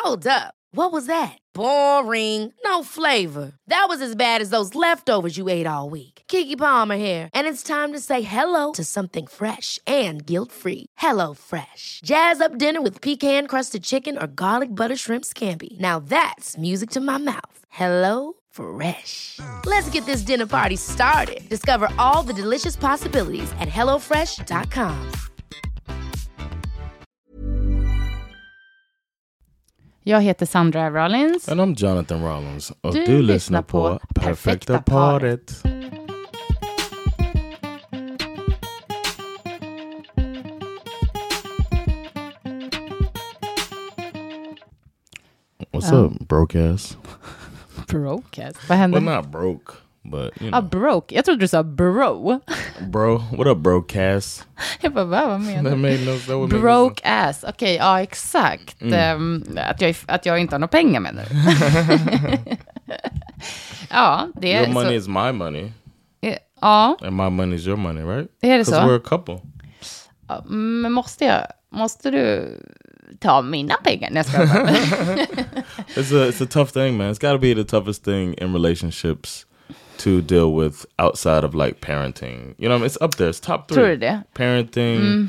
Hold up. What was that? Boring. No flavor. That was as bad as those leftovers you ate all week. Keke Palmer here, and it's time to say hello to something fresh and guilt-free. Hello Fresh. Jazz up dinner with pecan-crusted chicken or garlic butter shrimp scampi. Now that's music to my mouth. Hello Fresh. Let's get this dinner party started. Discover all the delicious possibilities at hellofresh.com. Jag heter Sandra Rollins. And I'm Jonathan Rollins. Och du lyssnar på Perfekta paret. What's up, broke ass? Broke ass? Vad hände? Well, not broke, but you know. Broke. Jag trodde du sa bro. Bro, what up, broke ass? Jag bara, vad menar That made no sense. Broke ass. Okej, ja exakt. Att jag inte har några pengar med det. Ja, det är your money is my money. Ja. And my money is your money, right? Är det så? Because we're a couple. Men måste du ta mina pengar? It's a tough thing, man. It's got to be the toughest thing in relationships to deal with outside of like parenting. You know, it's up there. It's top 3. Tror du det? Parenting,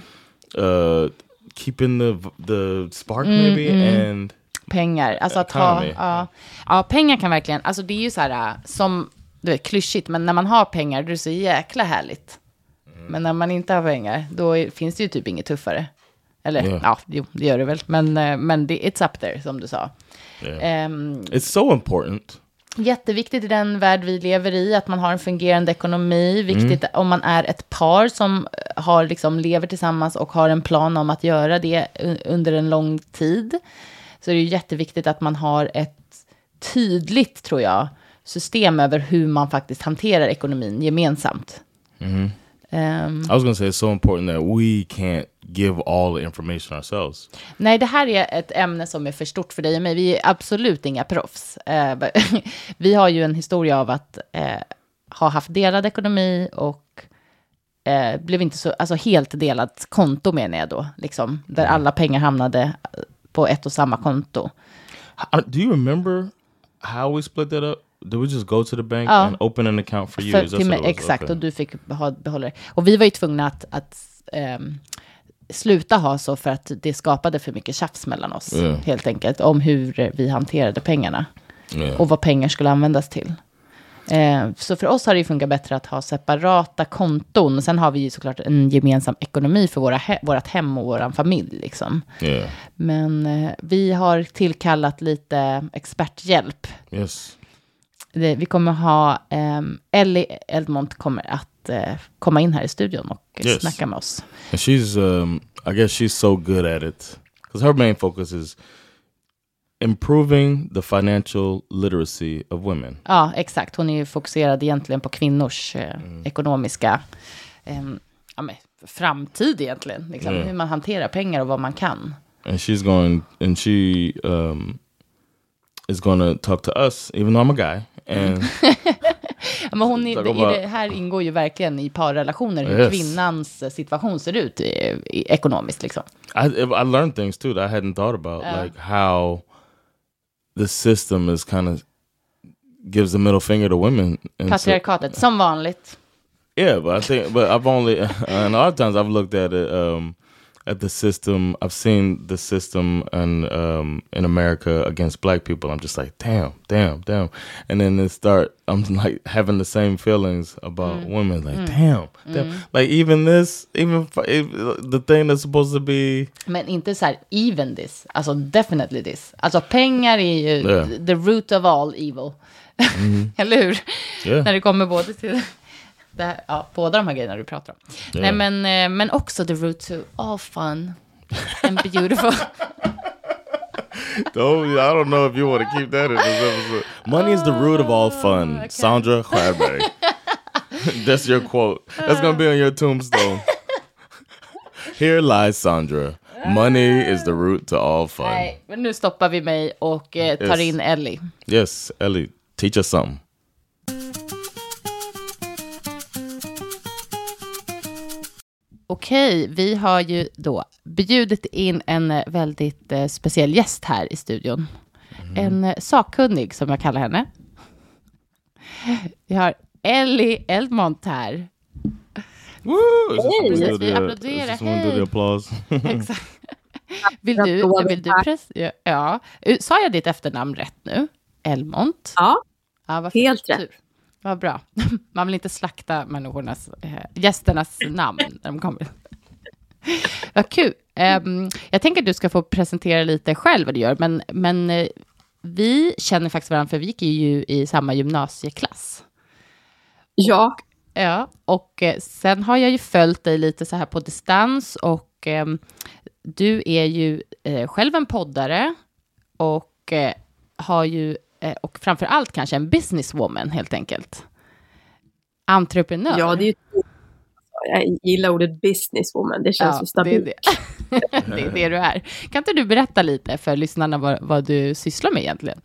keeping the spark maybe, and pengar. Alltså att ha pengar kan verkligen, alltså det är ju så här som du vet, klyschigt, men när man har pengar då är det så jäkla härligt. Men när man inte har pengar då finns det ju typ inget tuffare. Eller jo, det gör det väl, men it's up there som du sa. It's so important. Jätteviktigt i den värld vi lever i att man har en fungerande ekonomi. Viktigt om man är ett par som har liksom lever tillsammans och har en plan om att göra det under en lång tid. Så är det ju jätteviktigt att man har ett tydligt, tror jag, system över hur man faktiskt hanterar ekonomin gemensamt. I was going to say it's so important that we can't give all the information ourselves. Nej, det här är ett ämne som är för stort för dig och mig. Vi är absolut inga proffs. Vi har ju en historia av att ha haft delad ekonomi och blev inte så, alltså helt delat konto menar jag då, liksom, där alla pengar hamnade på ett och samma konto. Do you remember how we split that up? Did we just go to the bank and open an account for you? Exakt, okay. Och du fick behålla det. Och vi var ju tvungna att sluta ha så för att det skapade för mycket tjafs mellan oss, helt enkelt, om hur vi hanterade pengarna och vad pengar skulle användas till. Så för oss har det funkat bättre att ha separata konton. Sen har vi ju såklart en gemensam ekonomi för vårat hem och våran familj liksom. Men vi har tillkallat lite experthjälp. Yes. Vi kommer ha Ellie Eldmont kommer att komma in här i studion och snacka med oss. And she's I guess she's so good at it because her main focus is improving the financial literacy of women. Ja, exakt. Hon är ju fokuserad egentligen på kvinnors ekonomiska framtid egentligen. Liksom, hur man hanterar pengar och vad man kan. And she is going to talk to us, even though I'm a guy. And men hon det här ingår ju verkligen i parrelationer hur kvinnans situation ser ut ekonomiskt liksom. I learned things too that I hadn't thought about, like how the system is kind of gives the middle finger to women. Patriarkatet, som vanligt. Yeah, but I've only and a lot of times I've looked at it at the system. I've seen the system in America against black people. I'm just like, damn. And then I'm like having the same feelings about women. Like, damn. Like even the thing that's supposed to be. Men inte så här, even this. Alltså definitely this. Alltså pengar är ju the root of all evil. Eller hur? När det kommer både till det här, båda de här grejerna du pratar om. Nej, men också the root to all fun and beautiful. I don't know if you want to keep that in this episode. Money is the root of all fun. Okay. Sandra Skärberg. That's your quote. That's going to be on your tombstone. Here lies Sandra. Money is the root to all fun. Nej, men nu stoppar vi mig och tar in Ellie. Yes, Ellie, teach us something. Okej, vi har ju då bjudit in en väldigt speciell gäst här i studion. En sakkunnig, som jag kallar henne. Vi har Ellie Elmont här. Woo! Precis, vi applåderar. Hej! Exakt. Vill du ja. Sa jag ditt efternamn rätt nu? Elmont? Ja, helt rätt. Vad bra. Man vill inte slakta gästernas namn när de kommer. Vad kul. Jag tänker att du ska få presentera lite själv vad du gör. Men vi känner faktiskt varandra, för vi gick ju i samma gymnasieklass. Ja. Och sen har jag ju följt dig lite så här på distans. Och du är ju själv en poddare. Och har ju... och framför allt kanske en businesswoman, helt enkelt. Entreprenör. Ja, det är ju... Jag gillar ordet businesswoman. Det känns så stabilt. Det är det du är. Kan inte du berätta lite för lyssnarna vad du sysslar med egentligen?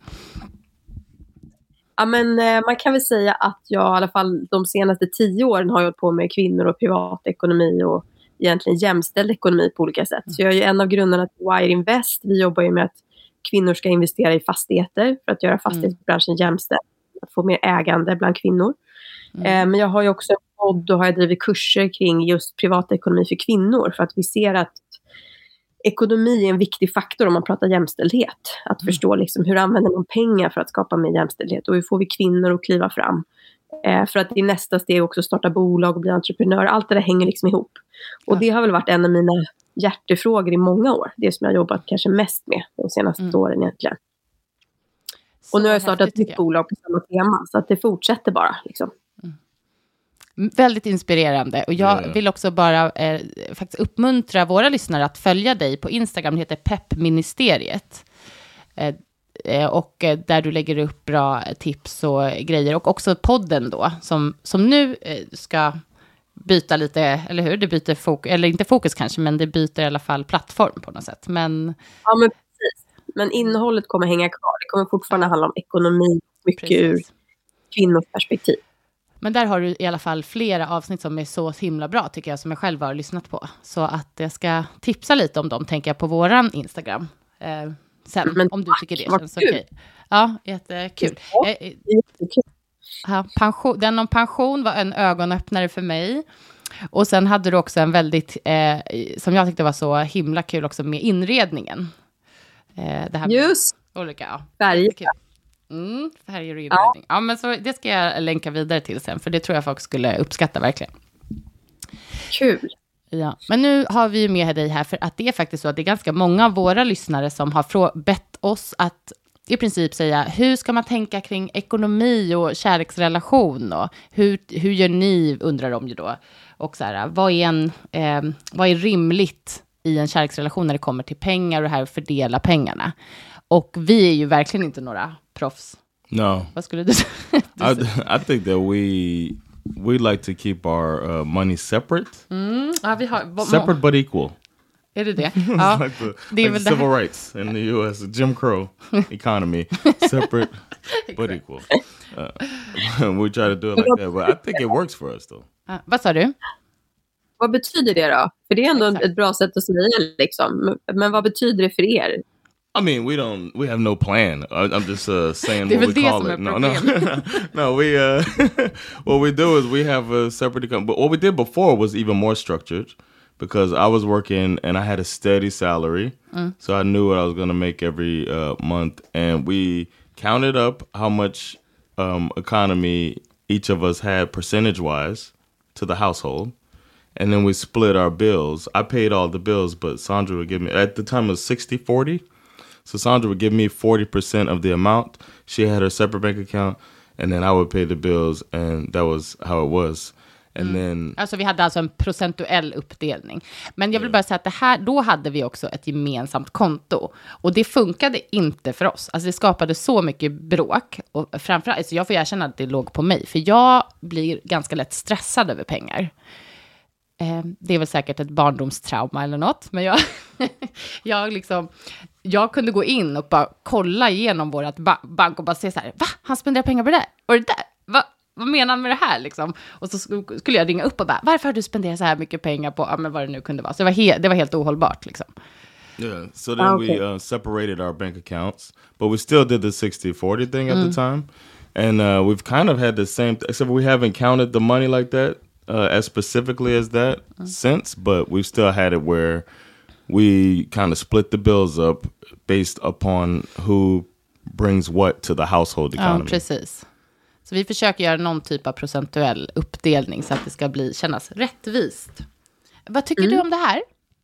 Ja, men man kan väl säga att jag i alla fall de senaste 10 åren har hållit på med kvinnor och privatekonomi och egentligen jämställd ekonomi på olika sätt. Så jag är ju en av grundarna till Wire Invest. Vi jobbar ju med att kvinnor ska investera i fastigheter för att göra fastighetsbranschen jämställd. Att få mer ägande bland kvinnor. Men jag har ju också en podd och har drivit kurser kring just privatekonomi för kvinnor. För att vi ser att ekonomi är en viktig faktor om man pratar jämställdhet. Att förstå liksom, hur använder man pengar för att skapa mer jämställdhet. Och hur får vi kvinnor att kliva fram. För att i nästa steg också starta bolag och bli entreprenör. Allt det där hänger liksom ihop. Och det har väl varit en av mina hjärtefrågor i många år. Det som jag har jobbat kanske mest med de senaste åren egentligen. Så och nu har jag startat ett bolag på samma tema. Så att det fortsätter bara liksom. Väldigt inspirerande. Och jag vill också bara faktiskt uppmuntra våra lyssnare att följa dig på Instagram. Det heter Peppministeriet. Och där du lägger upp bra tips och grejer. Och också podden då. Som nu ska byta lite, eller hur? Det byter fokus, eller inte fokus kanske, men det byter i alla fall plattform på något sätt. Men... Ja, men precis. Men innehållet kommer hänga kvar. Det kommer fortfarande handla om ekonomi. Mycket ur kvinnors perspektiv. Men där har du i alla fall flera avsnitt som är så himla bra, tycker jag, som jag själv har lyssnat på. Så att jag ska tipsa lite om dem, tänker jag, på våran Instagram. Sen, men, om du tycker det känns okej. Ja, jättekul. Den om pension var en ögonöppnare för mig. Och sen hade du också en väldigt, som jag tyckte var så himla kul också, med inredningen. Det här just. Olika, färger. Färger och inredning. Ja, men så det ska jag länka vidare till sen. För det tror jag folk skulle uppskatta verkligen. Kul. Ja, men nu har vi ju med dig här för att det är faktiskt så att det är ganska många av våra lyssnare som har bett oss att i princip säga, hur ska man tänka kring ekonomi och kärleksrelation och hur gör ni, undrar de ju då. Och så här, vad är rimligt i en kärleksrelation när det kommer till pengar och det här att fördela pengarna. Och vi är ju verkligen inte några proffs. No. Vad skulle du säga? I think that we like to keep our money separate. Ja, vi har separate but equal. Är det det? Ja. Det är väl civil rights in the US, Jim Crow economy. Separate but equal. We try to do it like that, but I think it works for us though. Vad sa du? Vad betyder det då? För det är ändå ett bra sätt att säga liksom. Men vad betyder det för er? I mean, we have no plan. I'm just saying what we call it. No, we what we do is we have a separate account. But what we did before was even more structured because I was working and I had a steady salary, so I knew what I was going to make every month, and we counted up how much economy each of us had percentage-wise to the household. And then we split our bills. I paid all the bills, but Sandra would give me, at the time it was 60-40. So Sandra would give me 40% of the amount. She had her separate bank account. And then I would pay the bills. And that was how it was. And then... Alltså vi hade alltså en procentuell uppdelning. Men jag vill bara säga att då hade vi också ett gemensamt konto. Och det funkade inte för oss. Alltså det skapade så mycket bråk. Och framförallt, alltså jag får erkänna att det låg på mig. För jag blir ganska lätt stressad över pengar. Det är väl säkert ett barndomstrauma eller något. Men jag kunde gå in och bara kolla igenom vårt bank och bara se så här, va? Han spenderar pengar på det där? Och det där? vad menar han med det här liksom? Och så skulle jag ringa upp och bara, varför har du spenderat så här mycket pengar på, men vad det nu kunde vara. Så det var helt ohållbart liksom. Yeah, so then we separated our bank accounts, but we still did the 60-40 thing at the time. And we've kind of had the same, except we haven't counted the money like that, as specifically as that since, but we've still had it where we kind of split the bills up based upon who brings what to the household economy. Ja, precis. Så vi försöker göra någon typ av procentuell uppdelning så att det ska kännas rättvist. Vad tycker du om det här?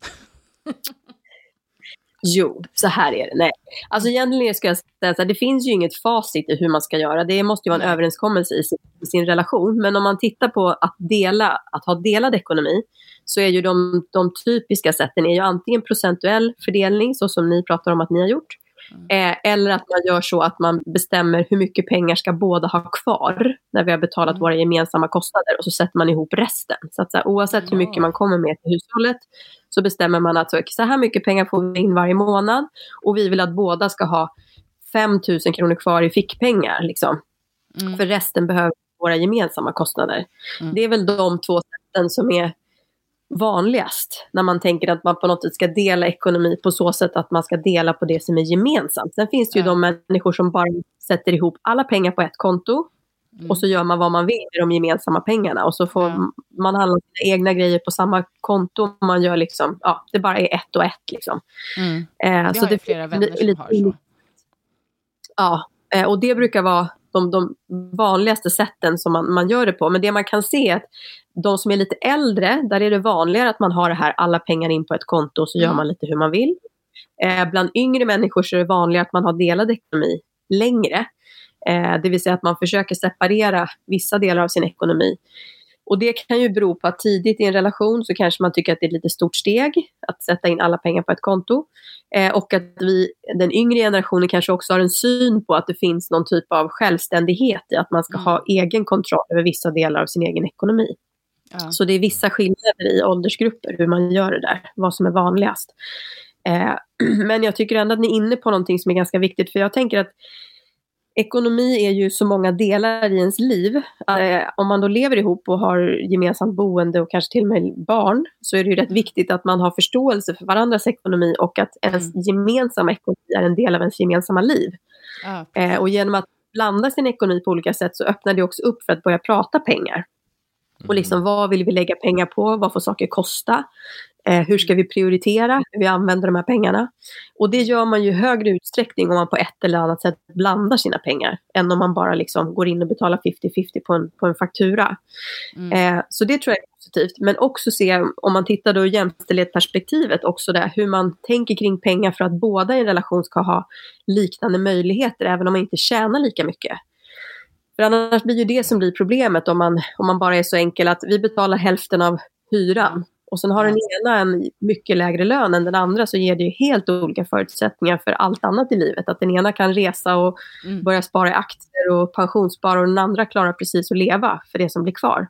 Jo, så här är det. Nej. Alltså egentligen ska jag säga att det finns ju inget facit i hur man ska göra. Det måste ju vara en överenskommelse i sin relation. Men om man tittar på att ha delad ekonomi, så är ju de typiska sätten är ju antingen procentuell fördelning, så som ni pratar om att ni har gjort. Eller att man gör så att man bestämmer hur mycket pengar ska båda ha kvar när vi har betalat våra gemensamma kostnader, och så sätter man ihop resten. Så att oavsett hur mycket man kommer med till hushållet, så bestämmer man att så här mycket pengar får vi in varje månad, och vi vill att båda ska ha 5 000 kronor kvar i fickpengar liksom. För resten behöver våra gemensamma kostnader. Det är väl de två sätten som är vanligast när man tänker att man på något sätt ska dela ekonomi, på så sätt att man ska dela på det som är gemensamt. Sen finns det ju de människor som bara sätter ihop alla pengar på ett konto, och så gör man vad man vill med de gemensamma pengarna, och så får man handla sina egna grejer på samma konto. Man gör liksom, det bara är ett och ett liksom. Det har ju flera vänner som har så. Ja, och det brukar vara de vanligaste sätten som man gör det på. Men det man kan se är att de som är lite äldre, där är det vanligare att man har det här alla pengar in på ett konto, och så gör man lite hur man vill. Bland yngre människor så är det vanligare att man har delad ekonomi längre. Det vill säga att man försöker separera vissa delar av sin ekonomi. Och det kan ju bero på att tidigt i en relation så kanske man tycker att det är ett lite stort steg att sätta in alla pengar på ett konto. Och att den yngre generationen kanske också har en syn på att det finns någon typ av självständighet i att man ska ha egen kontroll över vissa delar av sin egen ekonomi. Ja. Så det är vissa skillnader i åldersgrupper hur man gör det där, vad som är vanligast. Men jag tycker ändå att ni är inne på någonting som är ganska viktigt, för jag tänker att ekonomi är ju så många delar i ens liv. Om man då lever ihop och har gemensamt boende och kanske till och med barn, så är det ju rätt viktigt att man har förståelse för varandras ekonomi, och att ens gemensamma ekonomi är en del av ens gemensamma liv. Och genom att blanda sin ekonomi på olika sätt, så öppnar det också upp för att börja prata pengar. Och liksom, vad vill vi lägga pengar på? Vad får saker kosta? Hur ska vi prioritera? Hur vi använder de här pengarna? Och det gör man ju i högre utsträckning om man på ett eller annat sätt blandar sina pengar, än om man bara liksom går in och betalar 50-50 på en faktura. Så det tror jag är positivt. Men också se, om man tittar då i jämställdhetsperspektivet, också där hur man tänker kring pengar för att båda i en relation ska ha liknande möjligheter, även om man inte tjänar lika mycket. För annars blir ju det som blir problemet om man bara är så enkel att vi betalar hälften av hyran, och sen har den ena en mycket lägre lön än den andra, så ger det ju helt olika förutsättningar för allt annat i livet. Att den ena kan resa och börja spara i aktier och pensionsspara, och den andra klarar precis att leva för det som blir kvar.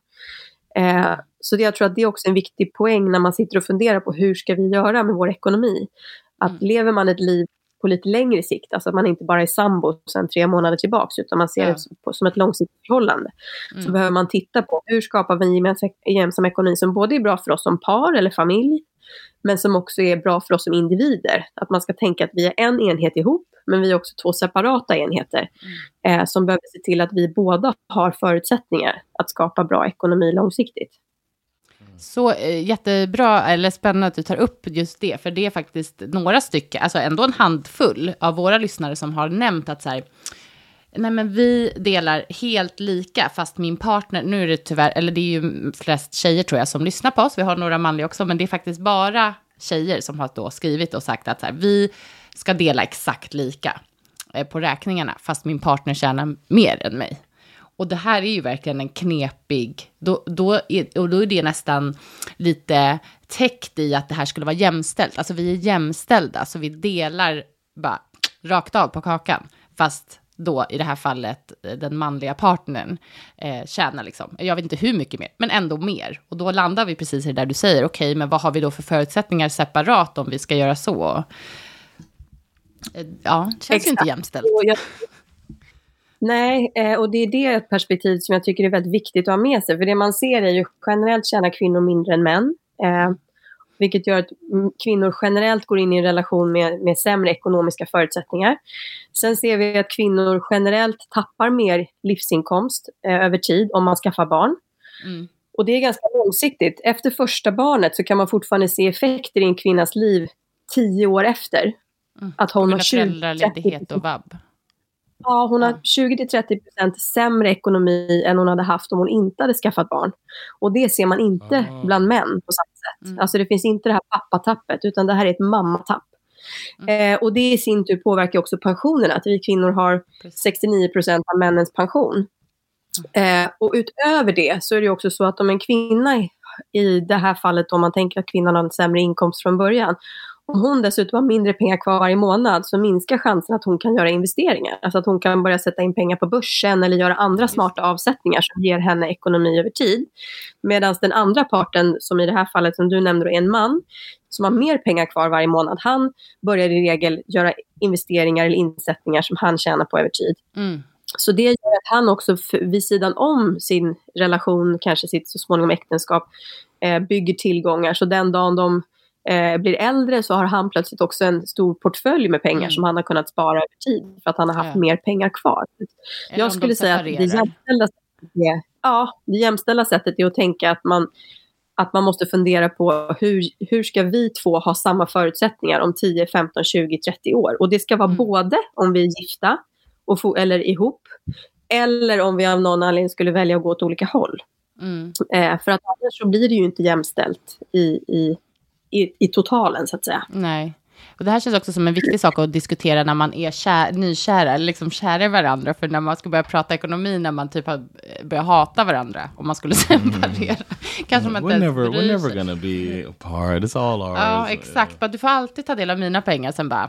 Så jag tror att det är också en viktig poäng när man sitter och funderar på hur ska vi göra med vår ekonomi. Att lever man ett liv på lite längre sikt, alltså att man inte bara är sambo sedan 3 månader tillbaks, utan man ser det som ett långsiktigt förhållande, så behöver man titta på hur skapar vi en gemensam ekonomi som både är bra för oss som par eller familj, men som också är bra för oss som individer. Att man ska tänka att vi är en enhet ihop, men vi är också 2 separata enheter som behöver se till att vi båda har förutsättningar att skapa bra ekonomi långsiktigt. Så jättebra, eller spännande att du tar upp just det, för det är faktiskt några stycken, alltså ändå en handfull av våra lyssnare som har nämnt att så här, nej men vi delar helt lika, fast min partner, nu är det tyvärr, eller det är ju flest tjejer tror jag som lyssnar på oss, vi har några manliga också, men det är faktiskt bara tjejer som har då skrivit och sagt att så här, vi ska dela exakt lika på räkningarna, fast min partner tjänar mer än mig. Och det här är ju verkligen en knepig, då är det nästan lite täckt i att det här skulle vara jämställt. Alltså vi är jämställda, så vi delar bara rakt av på kakan. Fast då i det här fallet den manliga partnern tjänar liksom, jag vet inte hur mycket mer, men ändå mer. Och då landar vi precis i det där du säger, okej, men vad har vi då för förutsättningar separat om vi ska göra så? Ja, det känns ju inte jämställt. Nej, och det är det perspektivet som jag tycker är väldigt viktigt att ha med sig. För det man ser är ju generellt tjänar kvinnor mindre än män. Vilket gör att kvinnor generellt går in i en relation med sämre ekonomiska förutsättningar. Sen ser vi att kvinnor generellt tappar mer livsinkomst över tid om man skaffar barn. Och det är ganska långsiktigt. Efter första barnet så kan man fortfarande se effekter i en kvinnas liv 10 år efter. Att hon har föräldraledighet och vab. Ja, hon har 20-30% sämre ekonomi än hon hade haft om hon inte hade skaffat barn. Och det ser man inte bland män på samma sätt. Alltså det finns inte det här pappatappet, utan det här är ett mammatapp. Och det i sin tur påverkar också pensionerna. Att vi kvinnor har 69% av männens pension. Och utöver det så är det också så att om en kvinna, i det här fallet om man tänker att kvinnan har en sämre inkomst från början, om hon dessutom har mindre pengar kvar varje månad så minskar chansen att hon kan göra investeringar. Alltså att hon kan börja sätta in pengar på börsen eller göra andra smarta avsättningar som ger henne ekonomi över tid. Medan den andra parten, som i det här fallet som du nämnde, är en man som har mer pengar kvar varje månad. Han börjar i regel göra investeringar eller insättningar som han tjänar på över tid. Så det gör att han också vid sidan om sin relation, kanske sitt så småningom äktenskap, bygger tillgångar. Så den dagen de blir äldre så har han plötsligt också en stor portfölj med pengar som han har kunnat spara över tid för att han har haft mer pengar kvar. Eller jag skulle säga att det jämställda sättet är att tänka att man måste fundera på hur ska vi två ha samma förutsättningar om 10, 15, 20, 30 år. Och det ska vara både om vi är gifta eller ihop, eller om vi av någon anledning skulle välja att gå åt olika håll. För att annars så blir det ju inte jämställt i totalen så att säga. Nej. Och det här känns också som en viktig sak att diskutera när man är nykära eller liksom kära i varandra. För när man ska börja prata ekonomi, när man typ börjar hata varandra, om man skulle separera. Kanske man we're never gonna be apart, it's all ours. Ja, exakt. Du får alltid ta del av mina pengar, sen bara...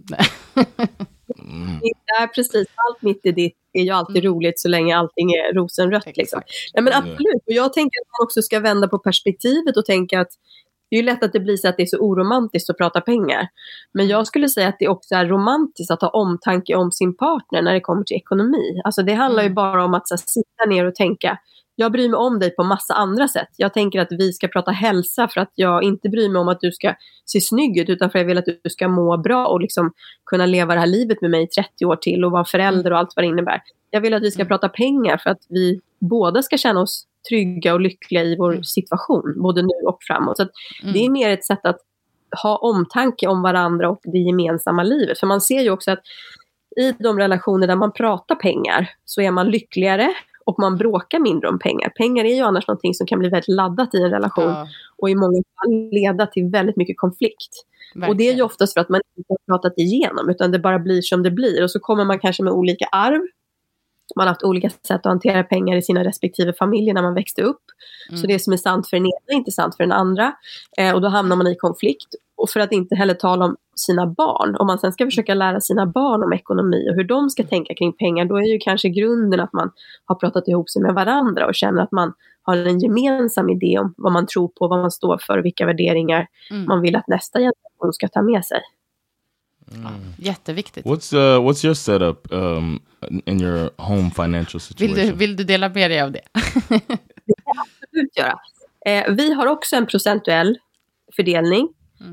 Ja, precis. Allt mitt i ditt är ju alltid roligt så länge allting är rosenrött. Liksom. Ja, men absolut. Och jag tänker att man också ska vända på perspektivet och tänka att det är ju lätt att det blir så att det är så oromantiskt att prata pengar. Men jag skulle säga att det också är romantiskt att ha omtanke om sin partner när det kommer till ekonomi. Alltså det handlar ju bara om att så, sitta ner och tänka, jag bryr mig om dig på massa andra sätt. Jag tänker att vi ska prata hälsa för att jag inte bryr mig om att du ska se snygg ut, utan för att jag vill att du ska må bra och liksom kunna leva det här livet med mig i 30 år till och vara förälder och allt vad det innebär. Jag vill att vi ska prata pengar för att vi båda ska känna oss trygga och lyckliga i vår situation, både nu och framåt. Så att det är mer ett sätt att ha omtanke om varandra och det gemensamma livet. För man ser ju också att i de relationer där man pratar pengar så är man lyckligare och man bråkar mindre om pengar. Pengar är ju annars någonting som kan bli väldigt laddat i en relation och i många fall leda till väldigt mycket konflikt. Verkligen. Och det är ju oftast för att man inte har pratat igenom, utan det bara blir som det blir. Och så kommer man kanske med olika arv. Man har haft olika sätt att hantera pengar i sina respektive familjer när man växte upp. Så det som är sant för den ena är inte sant för den andra. Och då hamnar man i konflikt. Och för att inte heller tala om sina barn. Om man sen ska försöka lära sina barn om ekonomi och hur de ska tänka kring pengar, då är ju kanske grunden att man har pratat ihop sig med varandra och känner att man har en gemensam idé om vad man tror på, vad man står för, vilka värderingar man vill att nästa generation ska ta med sig. Jätteviktigt. What's your setup in your home financial situation? Vill du dela med dig av det? Det kan jag absolut göra. Vi har också en procentuell fördelning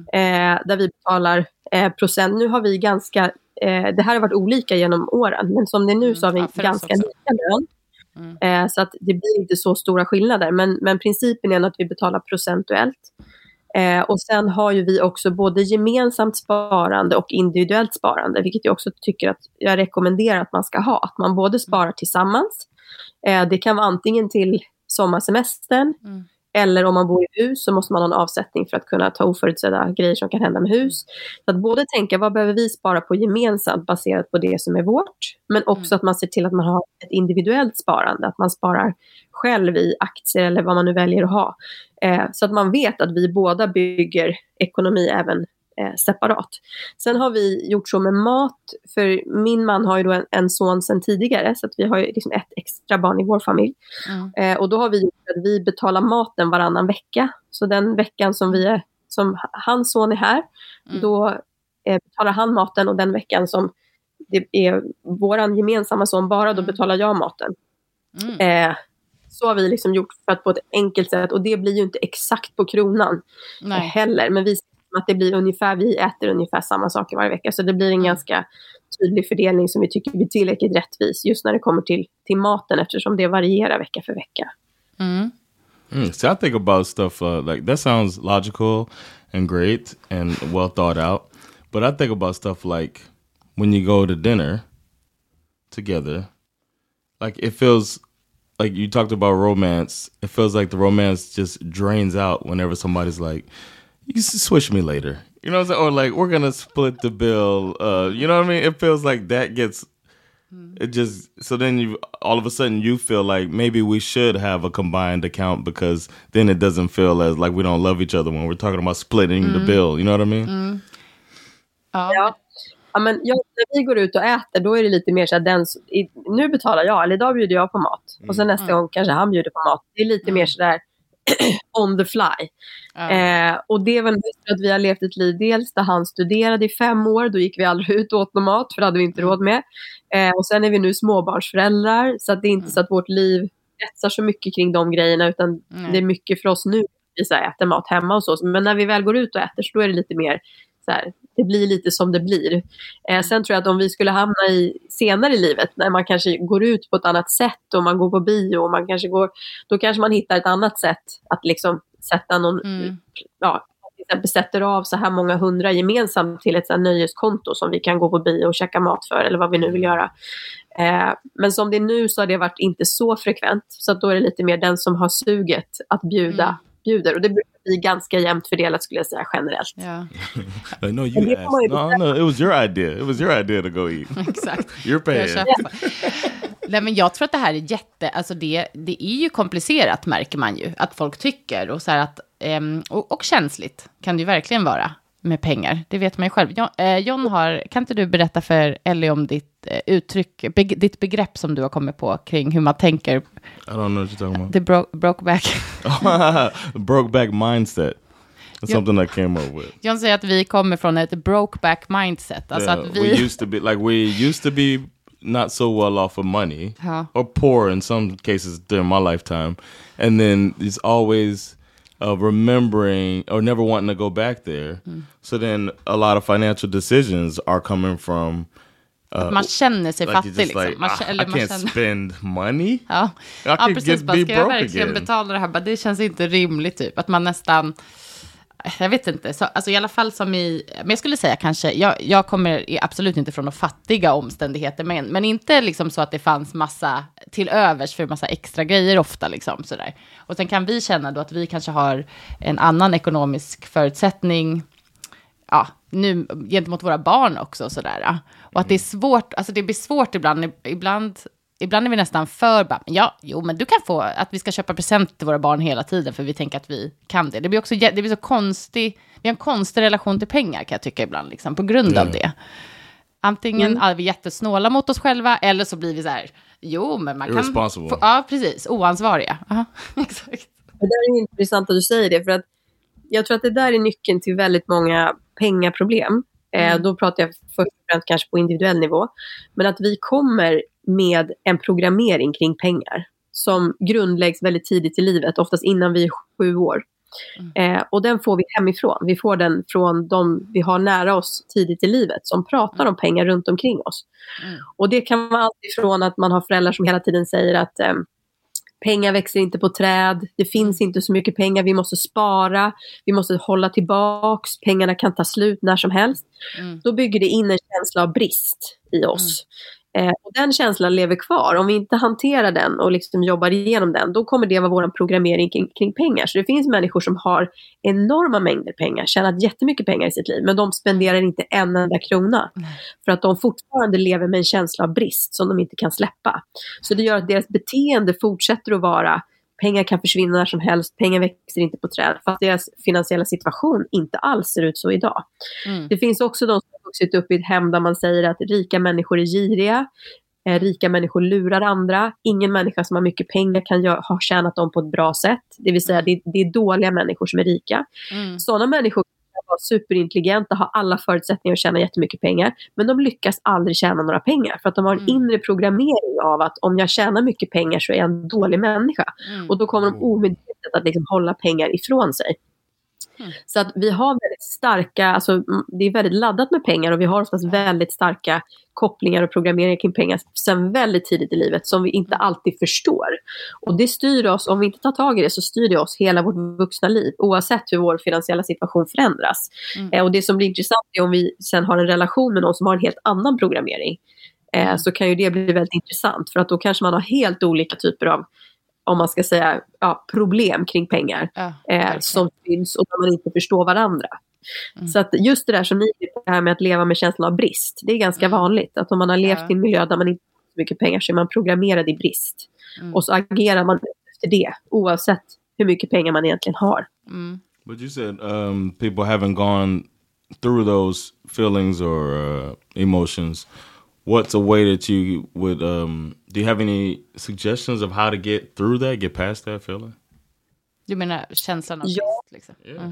där vi betalar procent. Nu har vi ganska, det här har varit olika genom åren, men som det är nu så har vi ganska lika lön. Så att det blir inte så stora skillnader, men principen är att vi betalar procentuellt. Och sen har ju vi också både gemensamt sparande och individuellt sparande, vilket jag också tycker att jag rekommenderar att man ska ha. Att man både sparar tillsammans. Det kan vara antingen till sommarsemestern eller om man bor i hus så måste man ha en avsättning för att kunna ta oförutsedda grejer som kan hända med hus. Så att både tänka vad behöver vi spara på gemensamt baserat på det som är vårt, men också att man ser till att man har ett individuellt sparande, att man sparar själv i aktier eller vad man nu väljer att ha. Så att man vet att vi båda bygger ekonomi även separat. Sen har vi gjort så med mat, för min man har ju då en son sedan tidigare, så att vi har ju liksom ett extra barn i vår familj. Och då har vi gjort att vi betalar maten varannan vecka. Så den veckan som hans son är här, då betalar han maten, och den veckan som det är våran gemensamma son bara, då betalar jag maten. Så har vi liksom gjort för att på ett enkelt sätt, och det blir ju inte exakt på kronan heller, men vi ser att det blir ungefär, vi äter ungefär samma saker varje vecka, så det blir en ganska tydlig fördelning som vi tycker blir tillräckligt rättvis just när det kommer till maten, eftersom det varierar vecka för vecka. So I think about stuff like that sounds logical and great and well thought out, but I think about stuff like when you go to dinner together, like it feels like you talked about romance. It feels like the romance just drains out whenever somebody's like, you switch me later. You know what I'm saying? Or like, we're going to split the bill. You know what I mean? It feels like that gets, it just, so then you, all of a sudden you feel like maybe we should have a combined account, because then it doesn't feel as like we don't love each other when we're talking about splitting the bill. You know what I mean? Ja, men när vi går ut och äter, då är det lite mer så att nu betalar jag, eller idag bjuder jag på mat. Och sen nästa gång kanske han bjuder på mat. Det är lite mer så där on the fly. Och det är väl mest för att vi har levt ett liv dels där han studerade i 5 år. Då gick vi aldrig ut och åt någon mat, för det hade vi inte råd med. Och sen är vi nu småbarnsföräldrar, så att det är inte så att vårt liv rättsar så mycket kring de grejerna, utan det är mycket för oss nu. Vi så här, äter mat hemma och så. Men när vi väl går ut och äter, så då är det lite mer så här, det blir lite som det blir. Sen tror jag att om vi skulle hamna senare i livet, när man kanske går ut på ett annat sätt och man går på bio och man kanske då kanske man hittar ett annat sätt att liksom sätta någon, till exempel sätter av så här många 100 gemensamt till ett så här nöjeskonto som vi kan gå på bio och käka mat för, eller vad vi nu vill göra. Men som det är nu så har det varit inte så frekvent, så att då är det lite mer den som har suget att bjuder, och det brukar bli ganska jämnt fördelat, skulle jag säga, generellt. No, you asked. No, it was your idea. It was your idea to go eat. Exakt. You're paying. Nej, men jag tror att det här är alltså det är ju komplicerat, märker man ju, att folk tycker, och så här att och känsligt kan det ju verkligen vara med pengar. Det vet man ju själv. John, kan inte du berätta för Ellie om ditt uttryck, ditt begrepp som du har kommit på kring hur man tänker? I don't know what you're talking about. The brokeback. Brokeback mindset. That's something I came up with. John säger att vi kommer från ett brokeback mindset. Alltså att we used to be not so well off of money, or poor in some cases during my lifetime, and then it's always remembering or never wanting to go back there. So then a lot of financial decisions are coming from att man känner sig fattig liksom. Like, I can't spend money. Ja, precis. Ska jag verkligen betala det här? Det känns inte rimligt typ. Att man nästan, jag vet inte. Så, alltså i alla fall men jag skulle säga kanske, jag kommer absolut inte från några fattiga omständigheter. Men inte liksom så att det fanns massa till övers för massa extra grejer ofta liksom sådär. Och sen kan vi känna då att vi kanske har en annan ekonomisk förutsättning, nu gentemot våra barn också sådär. Och att det är svårt, alltså det blir svårt ibland är vi nästan för men du kan få att vi ska köpa present till våra barn hela tiden för vi tänker att vi kan det. Det blir så konstigt, vi har en konstig relation till pengar, kan jag tycka ibland liksom, på grund av det. Antingen är vi jättesnåla mot oss själva, eller så blir vi så här, men man kan precis, oansvariga. Exakt. Det där är intressant att du säger det, för att jag tror att det där är nyckeln till väldigt många pengaproblem. Då pratar jag först och främst kanske på individuell nivå. Men att vi kommer med en programmering kring pengar som grundläggs väldigt tidigt i livet, oftast innan vi är 7 år. Och den får vi hemifrån. Vi får den från de vi har nära oss tidigt i livet, som pratar om pengar runt omkring oss. Och det kan vara allt ifrån att man har föräldrar som hela tiden säger att pengar växer inte på träd, det finns inte så mycket pengar, vi måste spara, vi måste hålla tillbaks, pengarna kan ta slut när som helst. Då bygger det in en känsla av brist i oss. Och den känslan lever kvar. Om vi inte hanterar den och liksom jobbar igenom den, då kommer det vara vår programmering kring pengar. Så det finns människor som har enorma mängder pengar, tjänat jättemycket pengar i sitt liv, men de spenderar inte en enda krona. För att de fortfarande lever med en känsla av brist som de inte kan släppa. Så det gör att deras beteende fortsätter att vara: pengar kan försvinna när som helst, pengar växer inte på träd, fast deras finansiella situation inte alls ser ut så idag. Det finns också de som har vuxit upp i ett hem där man säger att rika människor är giriga, rika människor lurar andra, ingen människa som har mycket pengar kan ha tjänat dem på ett bra sätt. Det vill säga det är dåliga människor som är rika. Sådana människor kan vara superintelligenta, ha alla förutsättningar att tjäna jättemycket pengar. Men de lyckas aldrig tjäna några pengar. För att de har en inre programmering av att om jag tjänar mycket pengar så är jag en dålig människa. Och då kommer de omedvetet att liksom hålla pengar ifrån sig. Så att vi har väldigt starka, alltså det är väldigt laddat med pengar och vi har oftast väldigt starka kopplingar och programmeringar kring pengar sen väldigt tidigt i livet som vi inte alltid förstår. Och det styr oss, om vi inte tar tag i det så styr det oss hela vårt vuxna liv oavsett hur vår finansiella situation förändras. Och det som blir intressant är om vi sen har en relation med någon som har en helt annan programmering. Så kan ju det bli väldigt intressant för att då kanske man har helt olika typer av, om man ska säga, problem kring pengar som finns och där man inte förstår varandra. Så att just det där som ni det här med att leva med känslan av brist, det är ganska vanligt. Att om man har levt i en miljö där man inte har så mycket pengar så är man programmerad i brist. Och så agerar man efter det, oavsett hur mycket pengar man egentligen har. But you said people haven't gone through those feelings or emotions. What's a way that you would, do you have any suggestions of how to get through that, get past that feeling? Du menar känslan av brist liksom?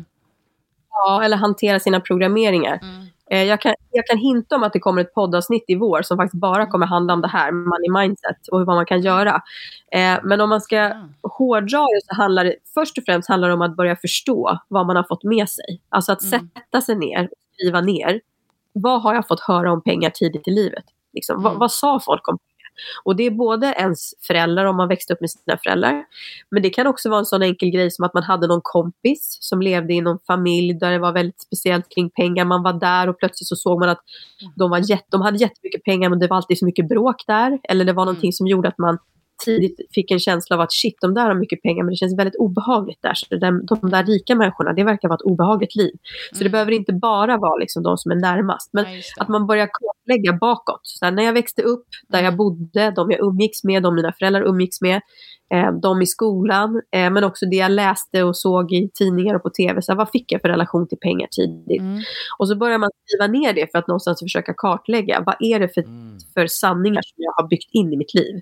Ja, eller hantera sina programmeringar. Jag kan hinta om att det kommer ett poddavsnitt i vår som faktiskt bara kommer handla om det här, money mindset och vad man kan göra. Men om man ska hårdra det så handlar det först och främst om att börja förstå vad man har fått med sig. Alltså att sätta sig ner och skriva ner. Vad har jag fått höra om pengar tidigt i livet? Liksom, vad sa folk om pengar? Och det är både ens föräldrar om man växte upp med sina föräldrar. Men det kan också vara en sån enkel grej som att man hade någon kompis som levde i någon familj där det var väldigt speciellt kring pengar. Man var där och plötsligt så såg man att de hade jättemycket pengar men det var alltid så mycket bråk där. Eller det var någonting som gjorde att man tidigt fick en känsla av att shit, de där har mycket pengar men det känns väldigt obehagligt där. Så de där rika människorna, det verkar vara ett obehagligt liv. Så det behöver inte bara vara liksom de som är närmast. Men att man börjar kartlägga bakåt. Så här, när jag växte upp, där jag bodde, de jag umgicks med, de mina föräldrar umgicks med, de i skolan, men också det jag läste och såg i tidningar och på tv. Så här, vad fick jag för relation till pengar tidigt? Och så börjar man skriva ner det för att någonstans försöka kartlägga. Vad är det för sanningar som jag har byggt in i mitt liv?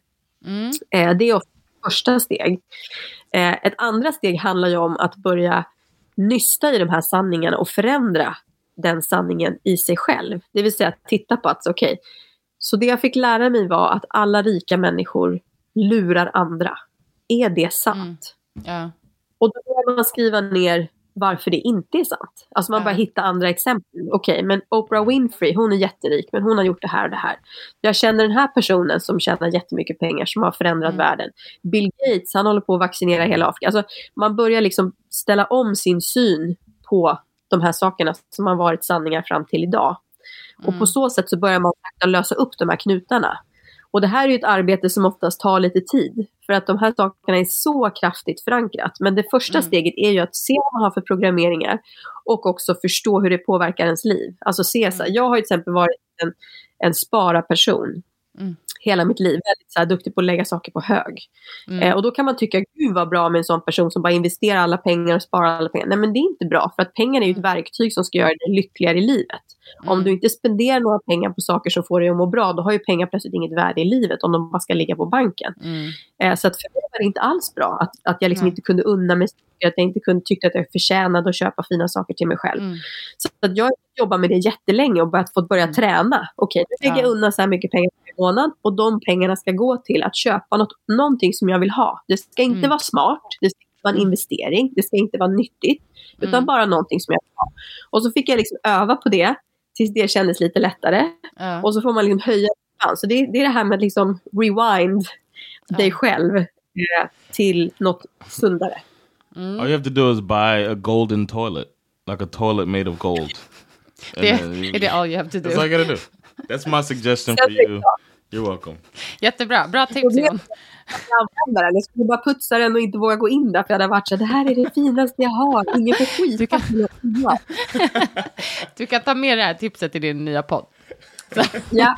Det är ofta första steg. Ett andra steg handlar ju om att börja nysta i de här sanningarna och förändra den sanningen i sig själv. Det vill säga att titta på att okej, så det jag fick lära mig var att alla rika människor lurar andra. Är det sant? Och då börjar man skriva ner varför det inte är sant. Alltså man bara hitta andra exempel. Okej, men Oprah Winfrey, hon är jätterik men hon har gjort det här och det här. Jag känner den här personen som tjänar jättemycket pengar som har förändrat världen. Bill Gates, han håller på att vaccinera hela Afrika. Alltså man börjar liksom ställa om sin syn på de här sakerna som har varit sanningar fram till idag. Och på så sätt så börjar man lösa upp de här knutarna. Och det här är ju ett arbete som oftast tar lite tid. För att de här sakerna är så kraftigt förankrat. Men det första steget är ju att se vad man har för programmeringar. Och också förstå hur det påverkar ens liv. Alltså se så här, jag har ju till exempel varit en spararperson. Hela mitt liv. Väldigt så här, duktig på att lägga saker på hög. Och då kan man tycka, gud vad bra med en sån person som bara investerar alla pengar och sparar alla pengar. Nej, men det är inte bra. För att pengar är ju ett verktyg som ska göra dig lyckligare i livet. Om du inte spenderar några pengar på saker som får dig att må bra, då har ju pengar plötsligt inget värde i livet om de bara ska ligga på banken. Så att för mig var det inte alls bra att jag liksom inte kunde unna mig, att jag inte tyckte att jag förtjänade att köpa fina saker till mig själv. Så att jag jobbar med det jättelänge och fått börja träna. Okej, nu lägger jag undan så här mycket pengar per månad och de pengarna ska gå till att köpa någonting som jag vill ha. Det ska inte vara smart, det ska inte vara en investering, det ska inte vara nyttigt, utan bara någonting som jag vill ha. Och så fick jag liksom öva på det tills det kändes lite lättare. Och så får man liksom höja. Så det är det här med att liksom rewind dig själv till något sundare. All you have to do is buy a golden toilet. Like a toilet made of gold. Det är all you have to do. That's all I gotta do. That's my suggestion for you. You're welcome. Jättebra, bra tips John. Jag skulle bara putsa den och inte våga gå in där. För jag hade varit så, det här är det finaste jag har. Ingen får skit. Du kan ta med det här tipset till din nya podd. Ja.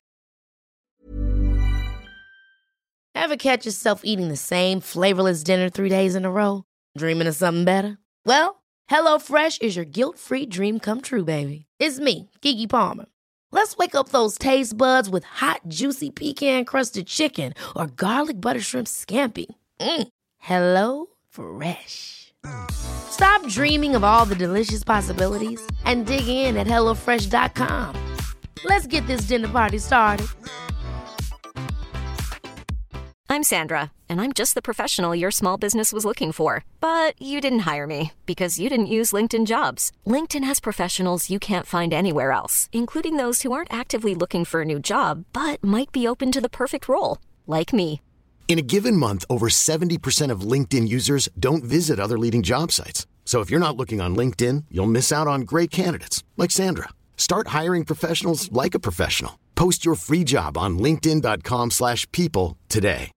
Ever catch yourself eating the same flavorless dinner 3 days in a row? Dreaming of something better? Well, HelloFresh is your guilt-free dream come true, baby. It's me, Keke Palmer. Let's wake up those taste buds with hot, juicy pecan-crusted chicken or garlic butter shrimp scampi. Hello Fresh. Stop dreaming of all the delicious possibilities and dig in at HelloFresh.com. Let's get this dinner party started. I'm Sandra, and I'm just the professional your small business was looking for. But you didn't hire me because you didn't use LinkedIn Jobs. LinkedIn has professionals you can't find anywhere else, including those who aren't actively looking for a new job, but might be open to the perfect role, like me. In a given month, over 70% of LinkedIn users don't visit other leading job sites. So if you're not looking on LinkedIn, you'll miss out on great candidates like Sandra. Start hiring professionals like a professional. Post your free job on linkedin.com/people today.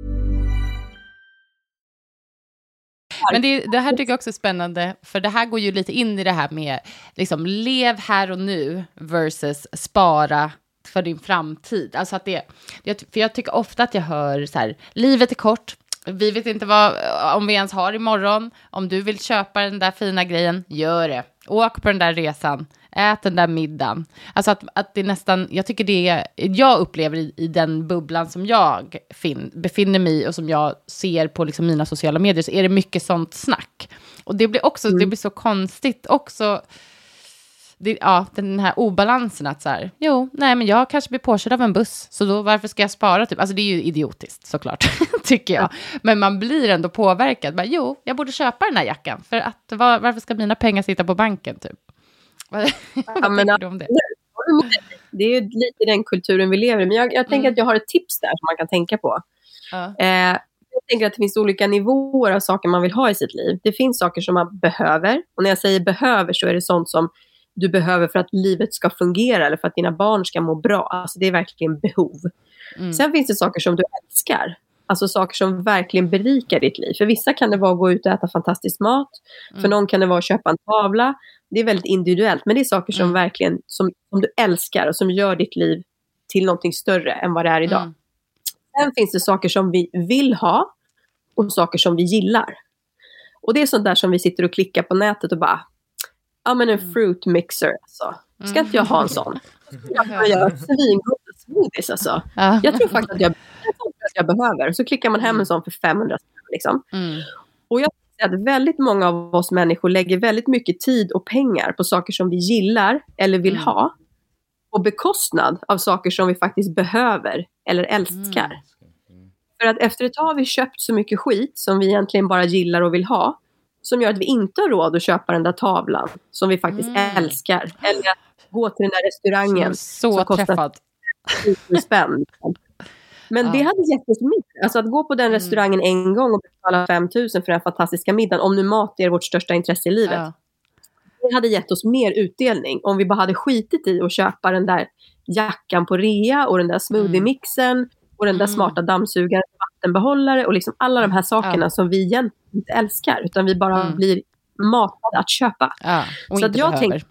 Men det här tycker jag också är spännande, för det här går ju lite in i det här med liksom lev här och nu versus spara för din framtid. Alltså att för jag tycker ofta att jag hör så här, livet är kort, vi vet inte om vi ens har imorgon, om du vill köpa den där fina grejen, gör det. Åk på den där resan, ät den där middagen. Alltså att det är nästan, jag tycker jag upplever i den bubblan som jag befinner mig i och som jag ser på liksom mina sociala medier, så är det mycket sånt snack. Och det blir också, det blir så konstigt också. Den här obalansen att så här, men jag kanske blir påkörd av en buss, så då varför ska jag spara typ? Alltså det är ju idiotiskt såklart, tycker jag. Men man blir ändå påverkad. Jag borde köpa den här jackan, för att varför ska mina pengar sitta på banken typ? Vad tänker du om det? Det är ju lite den kulturen vi lever i, men jag tänker att jag har ett tips där som man kan tänka på. Jag tänker att det finns olika nivåer av saker man vill ha i sitt liv. Det finns saker som man behöver, och när jag säger behöver så är det sånt som du behöver för att livet ska fungera eller för att dina barn ska må bra. Alltså det är verkligen behov. Sen finns det saker som du älskar. Alltså saker som verkligen berikar ditt liv. För vissa kan det vara att gå ut och äta fantastisk mat. För någon kan det vara att köpa en tavla. Det är väldigt individuellt. Men det är saker som verkligen som du älskar och som gör ditt liv till någonting större än vad det är idag. Sen finns det saker som vi vill ha och saker som vi gillar. Och det är sånt där som vi sitter och klickar på nätet och bara, men en fruit mixer alltså. Ska inte jag ha en sån? Jag kan göra svingoda smoothies alltså. Jag tror faktiskt att jag behöver. Så klickar man hem en sån för 500 liksom. Och jag ser att väldigt många av oss människor lägger väldigt mycket tid och pengar på saker som vi gillar eller vill ha. På bekostnad av saker som vi faktiskt behöver eller älskar. För att efter ett tag har vi köpt så mycket skit som vi egentligen bara gillar och vill ha, som gör att vi inte har råd att köpa den där tavlan som vi faktiskt älskar. Eller att gå till den där restaurangen som kostar 1000 spänn. Men det hade gett oss mer. Alltså att gå på den restaurangen en gång och betala 5000 för den fantastiska middagen, om nu mat är vårt största intresse i livet. Det hade gett oss mer utdelning om vi bara hade skitit i att köpa den där jackan på rea och den där smoothie-mixen och den där smarta dammsugaren, vattenbehållare och liksom alla de här sakerna som vi egentligen inte älskar, utan vi bara blir matade att köpa. Så att jag tänker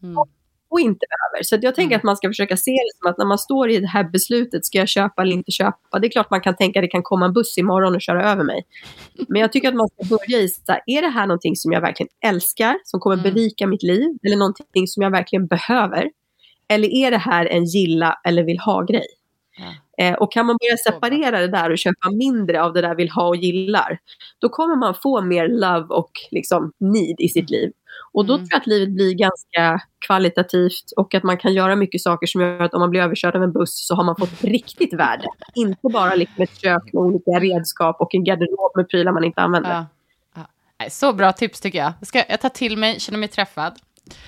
och inte behöver. Så att jag tänker att man ska försöka se det som att när man står i det här beslutet, ska jag köpa eller inte köpa? Det är klart man kan tänka att det kan komma en buss imorgon och köra över mig. Men jag tycker att man ska börja i så här, är det här någonting som jag verkligen älskar, som kommer berika mitt liv, eller någonting som jag verkligen behöver? Eller är det här en gilla eller vill ha-grej? Och kan man börja separera det där och köpa mindre av det där vill ha och gillar, då kommer man få mer love och liksom need i sitt liv. Och då tror jag att livet blir ganska kvalitativt och att man kan göra mycket saker som gör att om man blir överkörd av en buss så har man fått riktigt värde. Inte bara liksom ett kök med olika redskap och en garderob med prylar man inte använder. Så bra tips tycker jag. Jag tar till mig, känner mig träffad.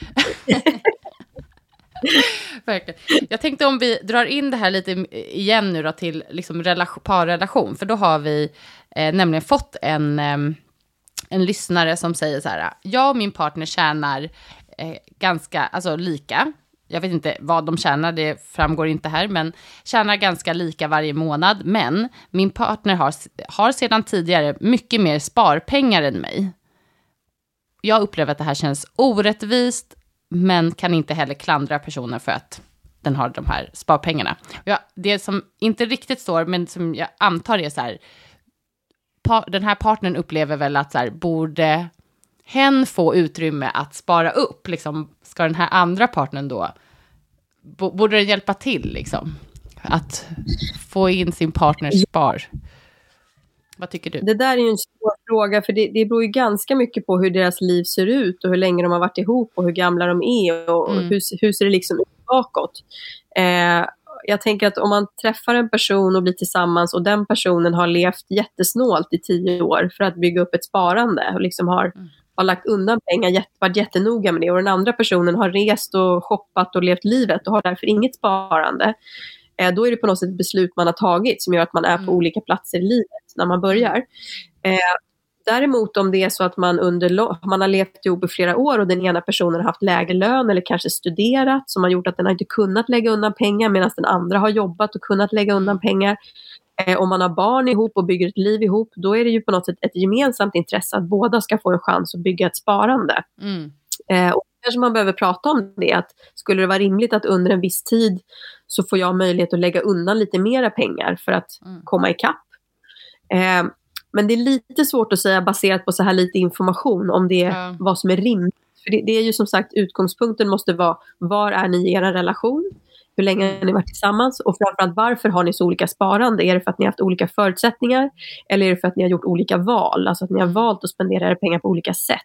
Verkligen. Jag tänkte om vi drar in det här lite igen nu då till liksom parrelation, för då har vi nämligen fått en lyssnare som säger så här: jag och min partner tjänar ganska lika. Jag vet inte vad de tjänar, det framgår inte här, men tjänar ganska lika varje månad. Men min partner har sedan tidigare mycket mer sparpengar än mig. Jag upplever att det här känns orättvist, men kan inte heller klandra personen för att den har de här sparpengarna. Det som inte riktigt står, men som jag antar är så här, den här partnern upplever väl att så här, borde hen få utrymme att spara upp, liksom, ska den här andra partnern då, borde den hjälpa till liksom, att få in sin partners spar? Vad tycker du? Det där är ju en svår fråga, för det beror ju ganska mycket på hur deras liv ser ut och hur länge de har varit ihop och hur gamla de är och hur ser det liksom ut bakåt. Jag tänker att om man träffar en person och blir tillsammans och den personen har levt jättesnålt i 10 år för att bygga upp ett sparande och liksom har lagt undan pengar, varit jättenoga med det, och den andra personen har rest och shoppat och levt livet och har därför inget sparande, då är det på något sätt ett beslut man har tagit som gör att man är på olika platser i livet när man börjar. Däremot om det är så att man har levt ihop i flera år och den ena personen har haft lägre lön eller kanske studerat som har gjort att den har inte kunnat lägga undan pengar medan den andra har jobbat och kunnat lägga undan pengar. Om man har barn ihop och bygger ett liv ihop, då är det ju på något sätt ett gemensamt intresse att båda ska få en chans att bygga ett sparande. Och kanske man behöver prata om det, att skulle det vara rimligt att under en viss tid så får jag möjlighet att lägga undan lite mera pengar för att komma ikapp. Men det är lite svårt att säga baserat på så här lite information om det vad som är rimligt. För det är ju som sagt, utgångspunkten måste vara, var är ni i er relation? Hur länge har ni varit tillsammans? Och framförallt, varför har ni så olika sparande? Är det för att ni har haft olika förutsättningar? Eller är det för att ni har gjort olika val? Alltså att ni har valt att spendera era pengar på olika sätt.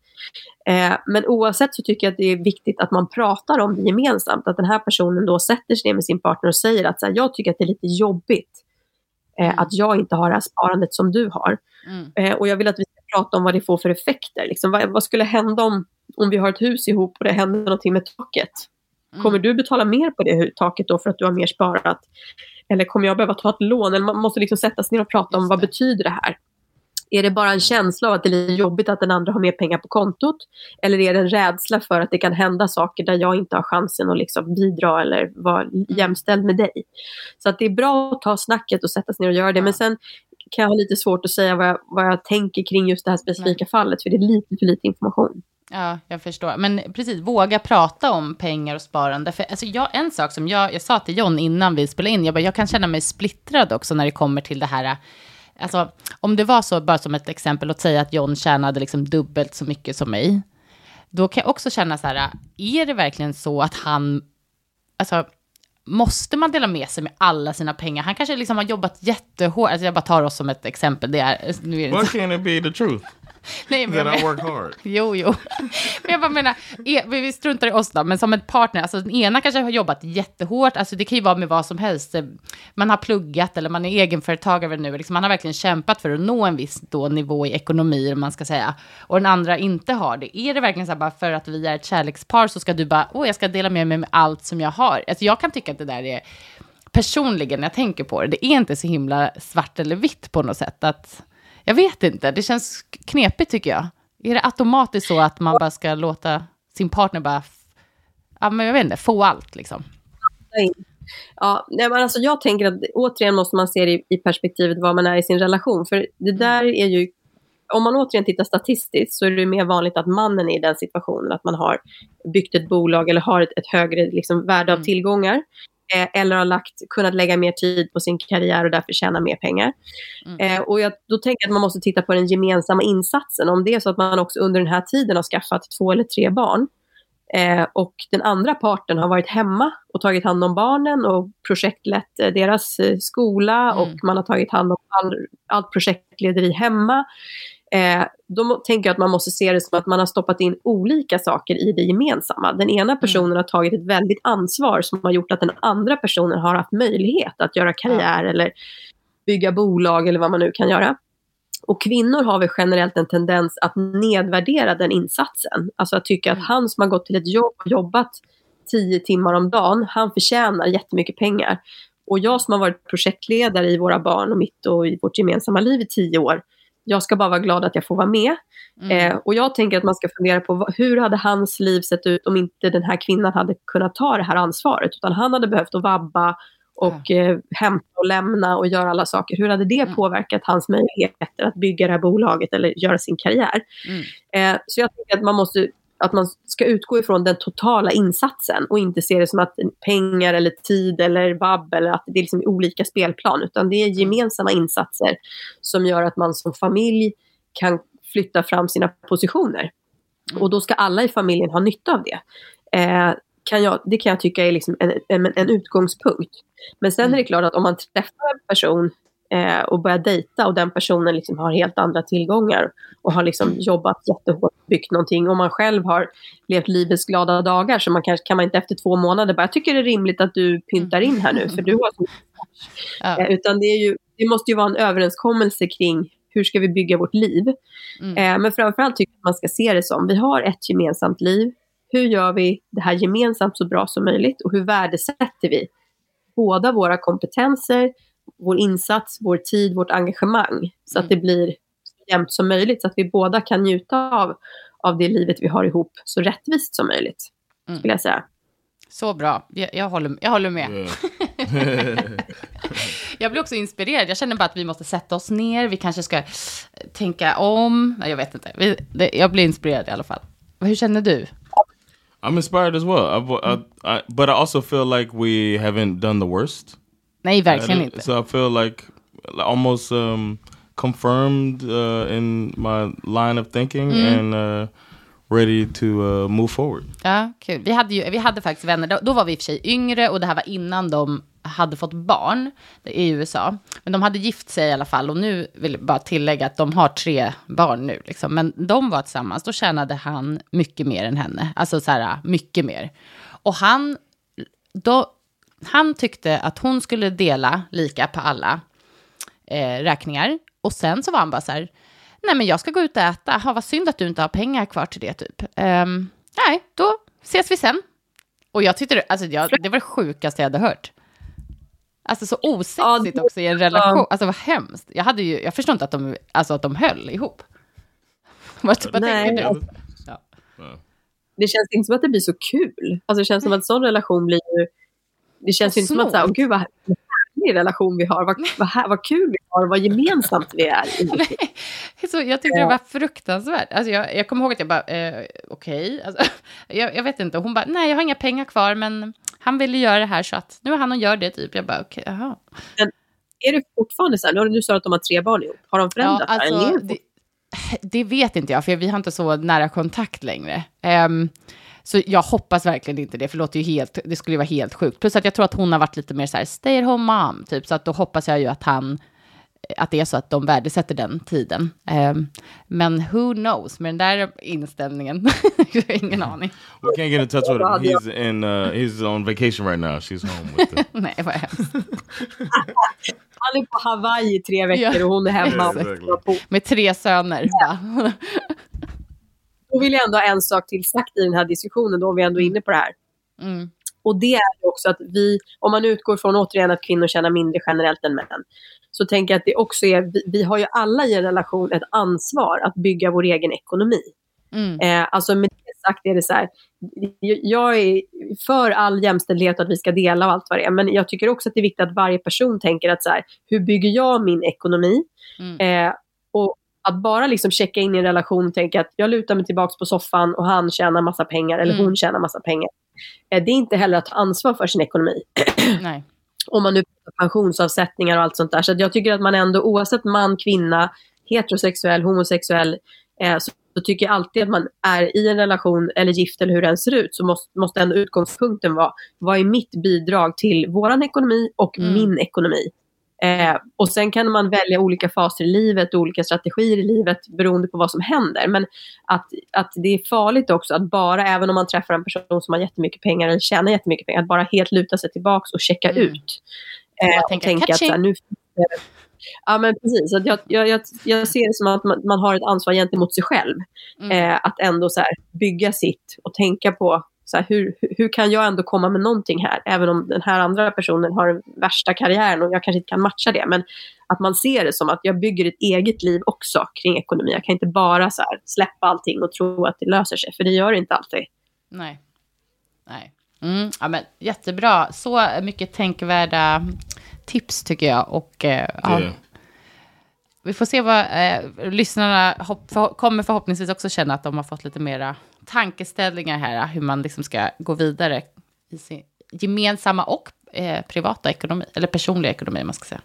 Men oavsett så tycker jag att det är viktigt att man pratar om det gemensamt. Att den här personen då sätter sig ner med sin partner och säger att så här, jag tycker att det är lite jobbigt att jag inte har det här sparandet som du har. Och jag vill att vi ska prata om vad det får för effekter. Liksom, vad skulle hända om vi har ett hus ihop och det händer någonting med taket? Kommer du betala mer på det taket då för att du har mer sparat? Eller kommer jag behöva ta ett lån? Eller man måste liksom sätta sig ner och prata om vad betyder det här? Är det bara en känsla av att det är lite jobbigt att den andra har mer pengar på kontot? Eller är det en rädsla för att det kan hända saker där jag inte har chansen att liksom bidra eller vara jämställd med dig? Så att det är bra att ta snacket och sätta sig ner och göra det. Men sen kan jag ha lite svårt att säga vad jag tänker kring just det här specifika fallet. För det är lite för lite information. Ja, jag förstår. Men precis, våga prata om pengar och sparande. För alltså, en sak som jag sa till John innan vi spelade in, jag kan känna mig splittrad också när det kommer till det här. Alltså, om det var så, bara som ett exempel, att säga att John tjänade liksom dubbelt så mycket som mig. Då kan jag också känna så här, är det verkligen så att han, alltså, måste man dela med sig med alla sina pengar? Han kanske liksom har jobbat jättehårt, alltså jag bara tar oss som ett exempel. Det är, why can't it be the truth? Nej, men that I work hard. Jo. Men jag bara menar, vi struntar i oss då, men som ett partner, alltså den ena kanske har jobbat jättehårt, alltså det kan ju vara med vad som helst. Man har pluggat eller man är egenföretagare nu, liksom man har verkligen kämpat för att nå en viss då nivå i ekonomi, om man ska säga. Och den andra inte har det. Är det verkligen så här, bara för att vi är ett kärlekspar så ska du bara, jag ska dela med mig med allt som jag har. Alltså jag kan tycka att det där är, personligen när jag tänker på det är inte så himla svart eller vitt på något sätt, att jag vet inte, det känns knepigt tycker jag. Är det automatiskt så att man bara ska låta sin partner bara, men jag vet inte, få allt liksom? Ja, men alltså jag tänker att återigen måste man se det i perspektivet vad man är i sin relation. För det där är ju, om man återigen tittar statistiskt så är det mer vanligt att mannen är i den situationen, att man har byggt ett bolag eller har ett högre liksom värde av tillgångar. Eller har kunnat lägga mer tid på sin karriär och därför tjäna mer pengar. Och då tänker jag att man måste titta på den gemensamma insatsen. Om det är så att man också under den här tiden har skaffat 2 eller 3 barn. Och den andra parten har varit hemma och tagit hand om barnen och projektlett deras skola. Och man har tagit hand om allt projektlederi hemma. Då tänker jag att man måste se det som att man har stoppat in olika saker i det gemensamma. Den ena personen har tagit ett väldigt ansvar som har gjort att den andra personen har haft möjlighet att göra karriär eller bygga bolag eller vad man nu kan göra. Och kvinnor har väl generellt en tendens att nedvärdera den insatsen. Alltså att tycka att han som har gått till ett jobb och jobbat 10 timmar om dagen, han förtjänar jättemycket pengar. Och jag som har varit projektledare i våra barn och mitt och i vårt gemensamma liv i 10 år, jag ska bara vara glad att jag får vara med. Och jag tänker att man ska fundera på hur hade hans liv sett ut om inte den här kvinnan hade kunnat ta det här ansvaret. Utan han hade behövt att vabba och hämta och lämna och göra alla saker. Hur hade det påverkat hans möjligheter att bygga det här bolaget eller göra sin karriär? Så jag tänker att man ska utgå ifrån den totala insatsen och inte se det som att pengar eller tid eller vabb eller att det är liksom olika spelplan, utan det är gemensamma insatser som gör att man som familj kan flytta fram sina positioner. Och då ska alla i familjen ha nytta av det. Det kan jag tycka är liksom en utgångspunkt. Men sen är det klart att om man träffar en person och börjar dejta och den personen liksom har helt andra tillgångar och har liksom jobbat jättehårt, byggt någonting, och man själv har levt livets glada dagar, så man kan man inte efter 2 månader bara, jag tycker det är rimligt att du pyntar in här nu för du har så mycket. Utan det måste ju vara en överenskommelse kring hur ska vi bygga vårt liv. Men framförallt tycker jag att man ska se det som, vi har ett gemensamt liv, hur gör vi det här gemensamt så bra som möjligt, och hur värdesätter vi båda våra kompetenser, vår insats, vår tid, vårt engagemang, så att det blir så jämnt som möjligt, så att vi båda kan njuta av det livet vi har ihop så rättvist som möjligt, skulle jag säga. Så bra, jag håller med. Jag blir också inspirerad. Jag känner bara att vi måste sätta oss ner. Vi kanske ska tänka om. Jag vet inte. Jag blir inspirerad i alla fall. Hur känner du? I'm inspired as well. But I also feel like we haven't done the worst. Nej, verkligen inte. So I feel like almost confirmed in my line of thinking and ready to move forward. Ja, kul. Vi hade faktiskt vänner. Då var vi i och för sig yngre, och det här var innan de hade fått barn i USA. Men de hade gift sig i alla fall, och nu vill jag bara tillägga att de har 3 barn nu. Liksom. Men de var tillsammans, då tjänade han mycket mer än henne. Alltså så här, mycket mer. Och han tyckte att hon skulle dela lika på alla räkningar. Och sen så var han bara så här, nej men jag ska gå ut och äta. Vad synd att du inte har pengar kvar till det typ. Nej, då ses vi sen. Och jag tyckte det var det sjukaste jag hade hört. Alltså så osexigt också i en relation. Alltså vad hemskt. Jag förstår inte att de höll ihop. Vad tänker du? Alltså, det känns inte som att det blir så kul. Alltså det känns som att en sån relation blir ju... Det känns inte som att säga, gud vad härlig relation vi har. Vad kul vi har, vad gemensamt vi är. Så jag tyckte det var fruktansvärt. Alltså jag kommer ihåg att jag bara, okej. Alltså, jag vet inte. Hon bara, nej jag har inga pengar kvar, men han ville göra det här så att nu är han och gör det typ. Jag bara, okej, jaha. Men är det fortfarande så här? Nu sa att de har 3 barn ihop. Har de förändrat det här? Alltså, det vet inte jag, för vi har inte så nära kontakt längre. Så jag hoppas verkligen inte det, för det skulle ju vara helt sjukt. Plus att jag tror att hon har varit lite mer så här stay at home mom, typ. Så att då hoppas jag ju att det är så att de värdesätter den tiden. Men who knows, med den där inställningen. Jag har ingen aning. We can't get in touch with him. He's on vacation right now. She's home with him. Nej, vad hemskt. Han är på Hawaii i 3 veckor och hon är hemma. Med 3 söner. Ja. Då vill jag ändå ha en sak till sagt i den här diskussionen, då vi ändå är inne på det här. Och det är också att om man utgår från återigen att kvinnor tjänar mindre generellt än män, så tänker jag att det också är, vi har ju alla i en relation ett ansvar att bygga vår egen ekonomi. Alltså med det sagt är det så här, jag är för all jämställdhet och att vi ska dela och allt vad det är, men jag tycker också att det är viktigt att varje person tänker att så här, hur bygger jag min ekonomi? Och att bara liksom checka in i en relation och tänka att jag lutar mig tillbaka på soffan och han tjänar massa pengar eller hon tjänar massa pengar. Det är inte heller att ta ansvar för sin ekonomi. Nej. Om man nu pratar pensionsavsättningar och allt sånt där. Så att jag tycker att man ändå, oavsett man, kvinna, heterosexuell, homosexuell, så tycker jag alltid att man är i en relation eller gift eller hur den ser ut, så måste ändå utgångspunkten vara, vad är mitt bidrag till våran ekonomi och min ekonomi? Och sen kan man välja olika faser i livet, olika strategier i livet beroende på vad som händer. Men att det är farligt också att bara, även om man träffar en person som har jättemycket pengar eller tjänar jättemycket pengar, att bara helt luta sig tillbaka och checka ut. Och tänka att så här, nu... Ja, men precis. Att jag ser det som att man har ett ansvar gentemot sig själv. Att ändå så här, bygga sitt och tänka på så här, hur kan jag ändå komma med någonting här, även om den här andra personen har den värsta karriären och jag kanske inte kan matcha det, men att man ser det som att jag bygger ett eget liv också kring ekonomi. Jag kan inte bara så här, släppa allting och tro att det löser sig, för det gör det inte alltid. Nej. Ja, men jättebra, så mycket tänkvärda tips tycker jag, och ja. Vi får se vad lyssnarna kommer förhoppningsvis också känna, att de har fått lite mera tankeställningar här, hur man liksom ska gå vidare i sin gemensamma och privata ekonomi, eller personliga ekonomi man ska säga.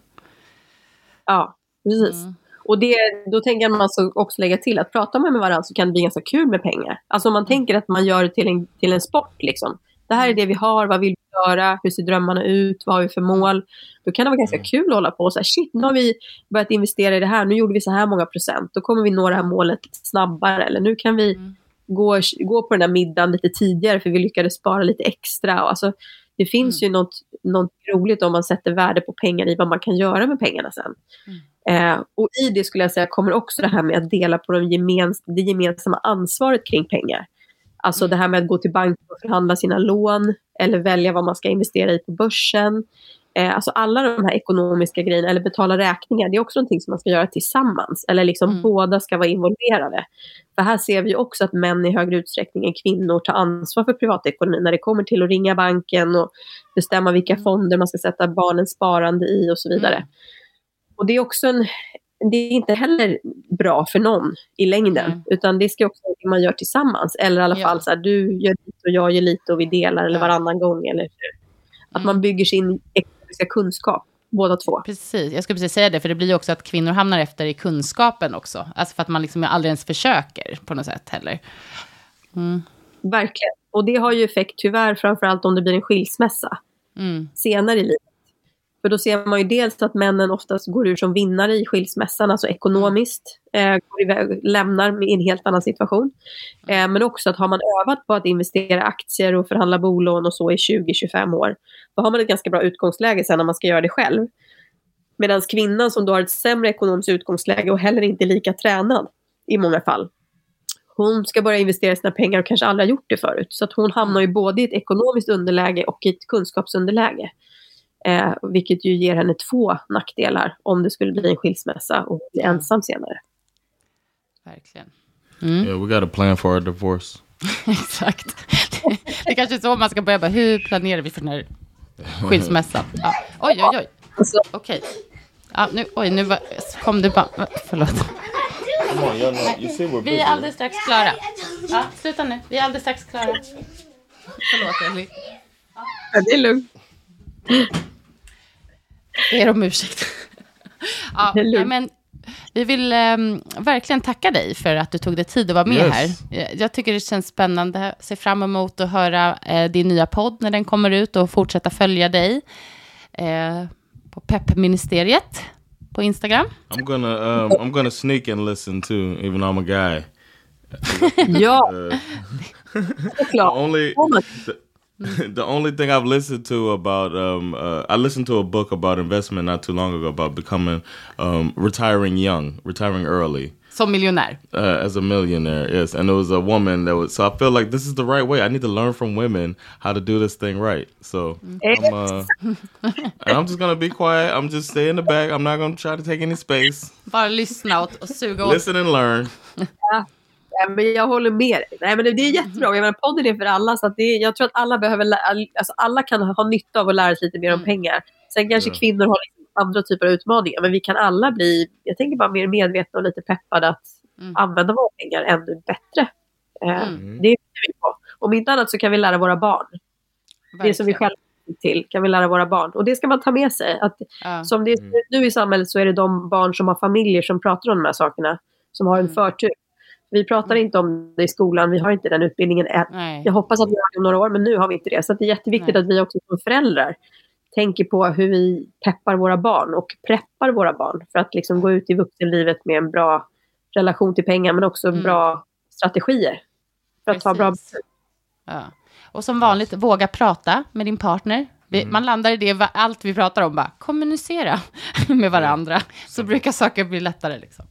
Ja, precis. Och då tänker man också lägga till att prata med varandra så kan det bli ganska kul med pengar. Alltså om man tänker att man gör det till en sport liksom. Det här är det vi har, vad vill vi göra, hur ser drömmarna ut, vad har vi för mål. Då kan det vara ganska kul att hålla på och säga, shit, nu har vi börjat investera i det här, nu gjorde vi så här många procent, då kommer vi nå det här målet snabbare, eller nu kan vi gå på den här middagen lite tidigare för vi lyckades spara lite extra. Och alltså, det finns ju något roligt om man sätter värde på pengar i vad man kan göra med pengarna sen. Och i det skulle jag säga kommer också det här med att dela på det gemensamma ansvaret kring pengar. Alltså det här med att gå till banken och förhandla sina lån eller välja vad man ska investera i på börsen. Alltså alla de här ekonomiska grejerna eller betala räkningar, det är också någonting som man ska göra tillsammans. Eller liksom båda ska vara involverade. För här ser vi också att män i högre utsträckning än kvinnor tar ansvar för privatekonomin när det kommer till att ringa banken och bestämma vilka fonder man ska sätta barnens sparande i och så vidare. Och det är också det är inte heller bra för någon i längden. Utan det ska också vara det man gör tillsammans. Eller i alla fall så här, du gör lite och jag gör lite och vi delar eller varannan gång. Eller att man bygger sin ekonomiska kunskap, båda två. Precis, jag skulle precis säga det. För det blir ju också att kvinnor hamnar efter i kunskapen också. Alltså för att man liksom aldrig ens försöker på något sätt heller. Verkligen. Och det har ju effekt tyvärr framförallt om det blir en skilsmässa. Senare i livet. För då ser man ju dels att männen oftast går ur som vinnare i skilsmässan, alltså ekonomiskt, lämnar i en helt annan situation. Men också att har man övat på att investera i aktier och förhandla bolån och så i 20-25 år, då har man ett ganska bra utgångsläge sen när man ska göra det själv. Medan kvinnan som då har ett sämre ekonomiskt utgångsläge och heller inte lika tränad i många fall, hon ska börja investera i sina pengar och kanske aldrig har gjort det förut. Så att hon hamnar ju både i ett ekonomiskt underläge och i ett kunskapsunderläge. Vilket ju ger henne 2 nackdelar om det skulle bli en skilsmässa och bli ensam senare. Verkligen. Yeah, we got a plan for our divorce. Exakt. Det kanske är så man ska börja. Hur planerar vi för den här skilsmässan? Ja. Oj. Okej. Ja, nu kom det bara. Förlåt. Come on, you see we're busy. Vi är alldeles strax klara. Ja, sluta nu. Vi är alldeles strax klara. Förlåt, Ellie. Ja, det är lugnt. Det är om ursäkt. Ja, men vi vill verkligen tacka dig för att du tog dig tid att vara med här. Jag tycker det känns spännande. Ser fram emot att höra din nya podd när den kommer ut och fortsätta följa dig på Pepp-ministeriet på Instagram. I'm gonna sneak and listen too, even though I'm a guy. Ja. The only thing I've listened to about I listened to a book about investment not too long ago about becoming retiring early. Som miljonär. As a millionaire, yes. And it was a woman so I feel like this is the right way. I need to learn from women how to do this thing right. So I'm just gonna be quiet. I'm just stay in the back. I'm not gonna try to take any space. Bara lyssna och suga åt. Listen and learn. Men jag håller med dig. Nej, men det är jättebra. Jag menar, podden är för alla. Så att jag tror att alla behöver alla kan ha nytta av att lära sig lite mer om pengar. Sen kanske kvinnor har liksom andra typer av utmaningar. Men vi kan alla bli, jag tänker bara mer medvetna och lite peppade att använda våra pengar ännu bättre. Det är vi på. Om inte annat så kan vi lära våra barn. Verkligen. Det som vi själva till kan vi lära våra barn. Och det ska man ta med sig. Att som det är nu i samhället så är det de barn som har familjer som pratar om de här sakerna. Som har en förtur. Vi pratar inte om det i skolan, vi har inte den utbildningen än. Jag hoppas att vi har det om några år, men nu har vi inte det. Så det är jätteviktigt att vi också som föräldrar tänker på hur vi peppar våra barn och preppar våra barn för att liksom gå ut i vuxenlivet med en bra relation till pengar, men också bra strategier för att ta bra beslut. Ja. Och som vanligt, våga prata med din partner. Man landar i det, allt vi pratar om, bara kommunicera med varandra. Så brukar saker bli lättare liksom.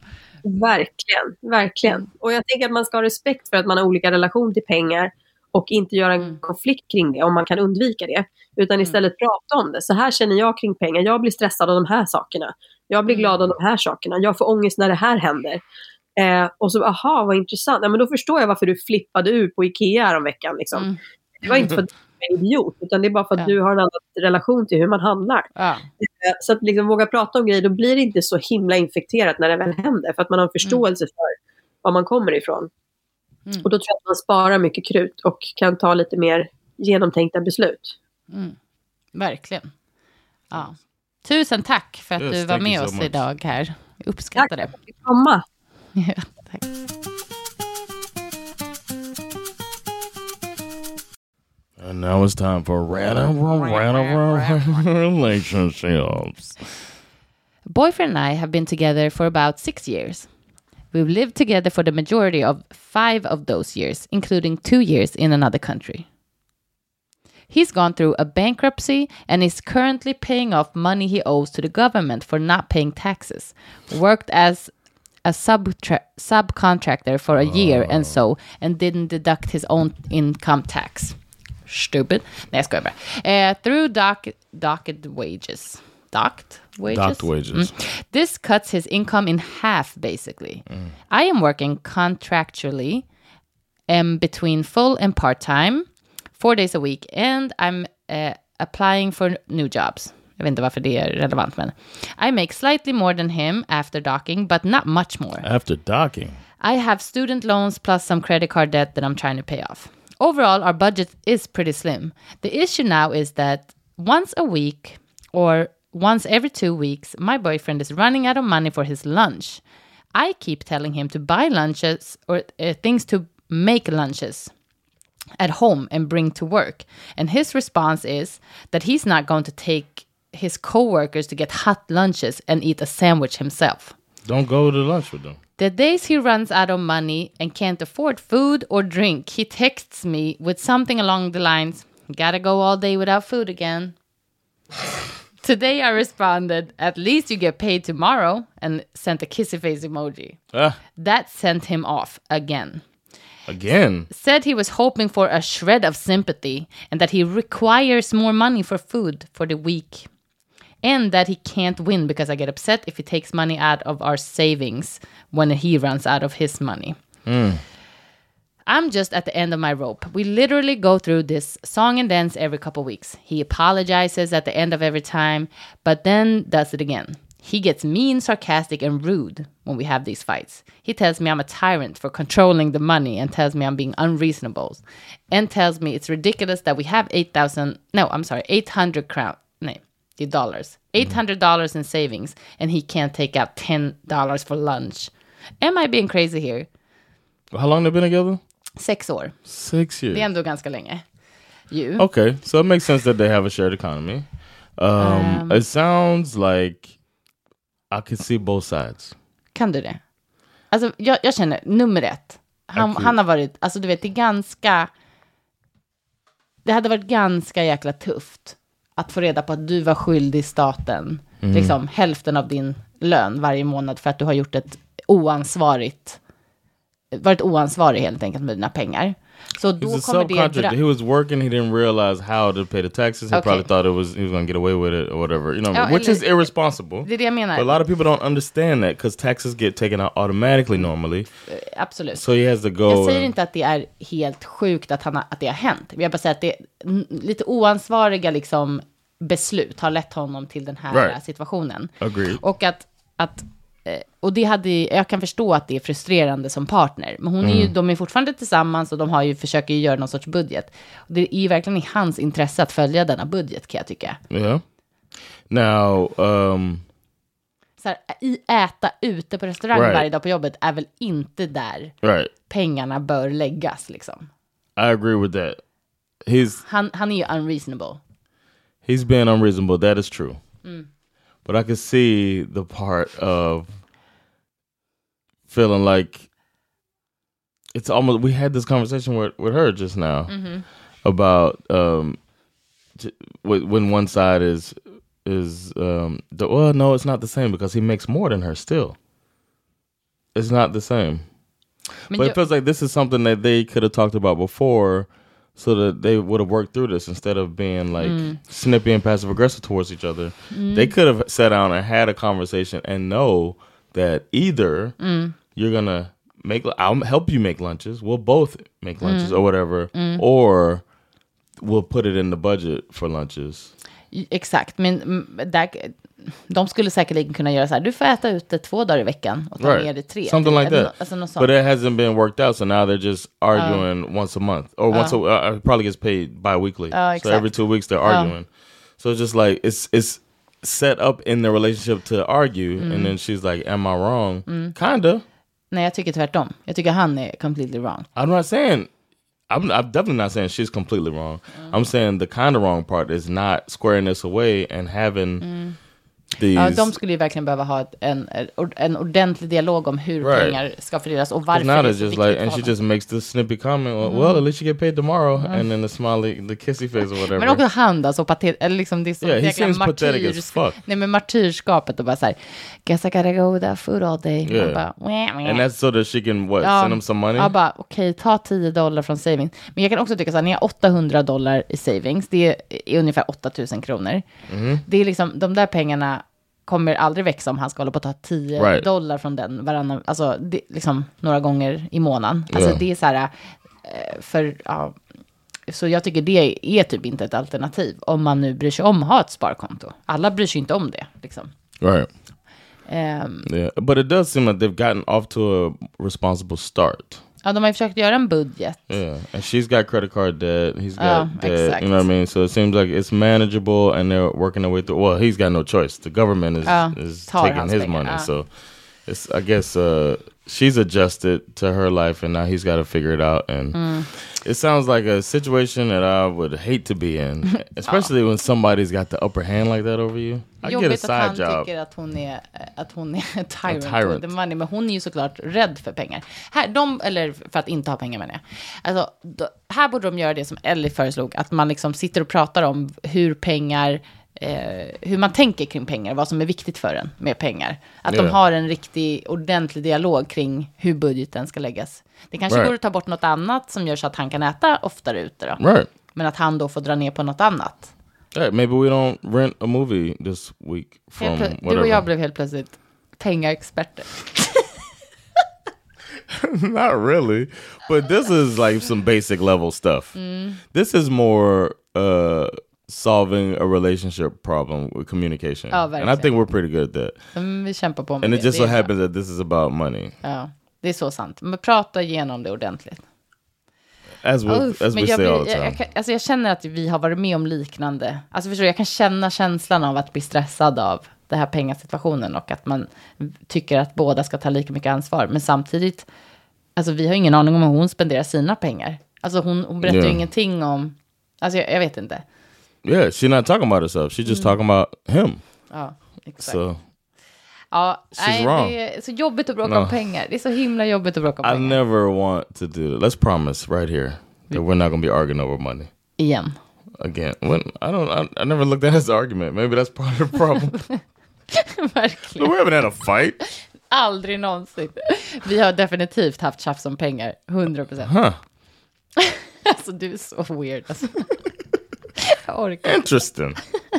Verkligen. Och jag tänker att man ska ha respekt för att man har olika relation till pengar och inte göra en konflikt kring det om man kan undvika det. Utan istället prata om det. Så här känner jag kring pengar. Jag blir stressad av de här sakerna. Jag blir glad av de här sakerna. Jag får ångest när det här händer. Och så, aha, vad intressant. Ja, men då förstår jag varför du flippade ur på Ikea om veckan. Liksom. Det var inte för att du är idiot, utan det är bara för att du har en annan relation till hur man handlar. Så att liksom våga prata om grejer, då blir det inte så himla infekterat när det väl händer. För att man har en förståelse för var man kommer ifrån. Och då tror jag att man sparar mycket krut och kan ta lite mer genomtänkta beslut. Verkligen. Ja. Tusen tack för att du var med oss idag här. Jag uppskattar det. Tack för att du komma. Ja, tack. And Now it's time for relationships. Boyfriend and I have been together for about 6 years. We've lived together for the majority of 5 of those years, including 2 years in another country. He's gone through a bankruptcy and is currently paying off money he owes to the government for not paying taxes. Worked as a subcontractor for a year and didn't deduct his own income tax. Stupid. Nej, jag skojar bara. Through docked wages. Docked wages. This cuts his income in half, basically. I am working contractually between full and part-time, 4 days a week, and I'm applying for new jobs. Jag vet inte varför det är relevant, men I make slightly more than him after docking, but not much more. After docking? I have student loans plus some credit card debt that I'm trying to pay off. Overall, our budget is pretty slim. The issue now is that once a week or once every 2 weeks, my boyfriend is running out of money for his lunch. I keep telling him to buy lunches or things to make lunches at home and bring to work. And his response is that he's not going to take his coworkers to get hot lunches and eat a sandwich himself. Don't go to lunch with them. The days he runs out of money and can't afford food or drink, he texts me with something along the lines, "Gotta go all day without food again." Today I responded, "At least you get paid tomorrow," and sent a kissy face emoji. That sent him off again. Said he was hoping for a shred of sympathy and that he requires more money for food for the week. And that he can't win because I get upset if he takes money out of our savings when he runs out of his money. I'm just at the end of my rope. We literally go through this song and dance every couple weeks. He apologizes at the end of every time, but then does it again. He gets mean, sarcastic, and rude when we have these fights. He tells me I'm a tyrant for controlling the money and tells me I'm being unreasonable. And tells me it's ridiculous that we have $800 in savings and he can't take out $10 for lunch. Am I being crazy here? How long have they been together? 6 år. 6 years. Det är ändå ganska länge. Okay, so it makes sense that they have a shared economy. It sounds like I can see both sides. Kan du det? Alltså, jag känner, nummer 1. Han har varit, alltså du vet, det hade varit ganska jäkla tufft att få reda på att du var skyldig staten liksom hälften av din lön varje månad för att du har gjort varit oansvarig helt enkelt med dina pengar. Så då kommer det he was working, he didn't realize how to pay the taxes. He probably thought he was going to get away with it or whatever, you know, which is irresponsible. Det är det jag menar. But a lot of people don't understand that because taxes get taken out automatically normally. Absolut. So he has to go. Jag säger inte att det är helt sjukt att det har hänt. Jag bara säger att det är lite oansvariga liksom beslut har lett honom till den här situationen. Agreed. Och och jag kan förstå att det är frustrerande som partner. Men de är fortfarande tillsammans och försöker göra någon sorts budget. Och det är ju verkligen i hans intresse att följa denna budget, kan jag tycka. Yeah. Now, så här, äta ute på restaurang varje dag på jobbet är väl inte där pengarna bör läggas liksom. I agree with that. Han är ju unreasonable. He's being unreasonable, that is true. But I could see the part of feeling like it's almost, we had this conversation with her just now about when one side is well, no, it's not the same because he makes more than her still. It's not the same. But it feels like this is something that they could have talked about before so that they would have worked through this instead of being like snippy and passive aggressive towards each other. They could have sat down and had a conversation and know that either you're gonna I'll help you make lunches, we'll both make lunches or whatever, or we'll put it in the budget for lunches. Exakt, men de skulle säkerligen kunna göra så här, du får äta ute 2 dagar i veckan och ta ner det 3. Something like that. Alltså något sånt. But it hasn't been worked out, so now they're just arguing once a month. Or probably gets paid bi-weekly. So every 2 weeks they're arguing. So it's just like, it's set up in the relationship to argue, and then she's like, am I wrong? Kinda. Nej, jag tycker tvärtom. Jag tycker han är completely wrong. I'm not saying I'm definitely not saying she's completely wrong. I'm saying the kind of wrong part is not squaring this away and having these... Ja, de skulle ju verkligen behöva ha en ordentlig dialog om hur pengar ska fördelas och varför det är så viktigt like, and she just makes this snippy comment, well, at least you get paid tomorrow, and then the smiley, the kissy face or whatever. Men också han så patet, eller liksom det är så he seems pathetic as fuck. Nej, men martyrskapet och bara så här, guess I gotta go without food all day. Yeah. Bara, and that's so that she can send him some money. Jag bara, okej, ta $10 från savings. Men jag kan också tycka så här, ni har $800 i savings, det är ungefär 8,000 kronor. Det är liksom, de där pengarna kommer aldrig växa om han ska hålla på att ta $10 från den varannan, alltså det, liksom några gånger i månaden. Alltså det är så här, så jag tycker det är typ inte ett alternativ om man nu bryr sig om att ha ett sparkonto. Alla bryr sig inte om det liksom. Right. But it does seem like they've gotten off to a responsible start. Ja, de har ju försökt göra en budget. Yeah, and she's got credit card debt. He's got debt. Exactly. You know what I mean? So it seems like it's manageable, and they're working their way through. Well, he's got no choice. The government is taking his money. So it's, I guess, she's adjusted to her life, and now he's got to figure it out. And it sounds like a situation that I would hate to be in, especially when somebody's got the upper hand like that over you. I get a side job. Tycker att hon är tyrant. The money, men hon är ju såklart rädd för pengar. Eller för att inte ha pengar, menar jag. Alltså, här borde de göra det som Ellie föreslog, att man liksom sitter och pratar om hur man tänker kring pengar, vad som är viktigt för en med pengar. Att de har en riktig, ordentlig dialog kring hur budgeten ska läggas. Det kanske går att ta bort något annat som gör så att han kan äta oftare ute då. Right. Men att han då får dra ner på något annat. Hey, maybe we don't rent a movie this week from whatever. Du och jag blev helt plötsligt pengaexperter. Not really, but this is like some basic level stuff. This is more solving a relationship problem with communication. And I think we're pretty good at that. Vi kämpar på med and det. It just so happens that this is about money. Ja, det är så sant. Men prata igenom det ordentligt. As we say all the time. Jag känner att vi har varit med om liknande. Alltså förstår du, jag kan känna känslan av att bli stressad av den här pengasituationen och att man tycker att båda ska ta lika mycket ansvar. Men samtidigt, alltså vi har ingen aning om hur hon spenderar sina pengar. Alltså hon berättar ju ingenting om, alltså jag vet inte. Yeah, she's not talking about herself. She's just talking about him. Ja, exakt. So, ja, det är så jobbigt att bråka om pengar. Det är så himla jobbigt att bråka om pengar. I never want to do that. Let's promise right here that we're not going to be arguing over money. Again. I never looked at it as an argument. Maybe that's part of the problem. Verkligen. We haven't had a fight. Aldrig någonsin. Vi har definitivt haft tjafs om pengar. 100%. Alltså du är så weird. Alltså. Jag orkar. Interesting.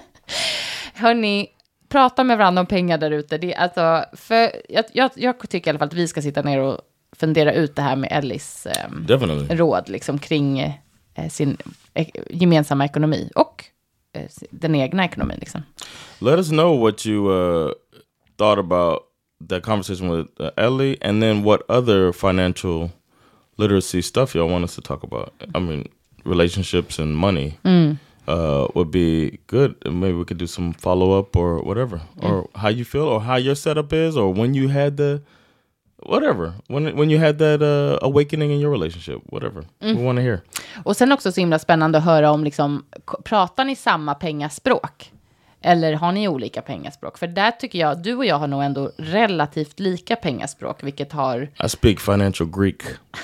Hörni, prata med varandra om pengar där ute. Det är alltså, för jag tycker i alla fall att vi ska sitta ner och fundera ut det här med Ellis råd liksom, kring sin gemensamma ekonomi och den egna ekonomin. Liksom. Let us know what you thought about that conversation with Ellie, and then what other financial literacy stuff y'all want us to talk about. I mean, relationships and money would be good. Maybe we could do some follow-up or whatever. Or how you feel, or how your setup is, or when you had the... Whatever. When you had that awakening in your relationship. Whatever. We want to hear. Och sen också så himla spännande att höra om liksom, pratar ni samma pengaspråk? Eller har ni olika pengaspråk? För där tycker jag, du och jag har nog ändå relativt lika pengaspråk, vilket har... I speak financial Greek.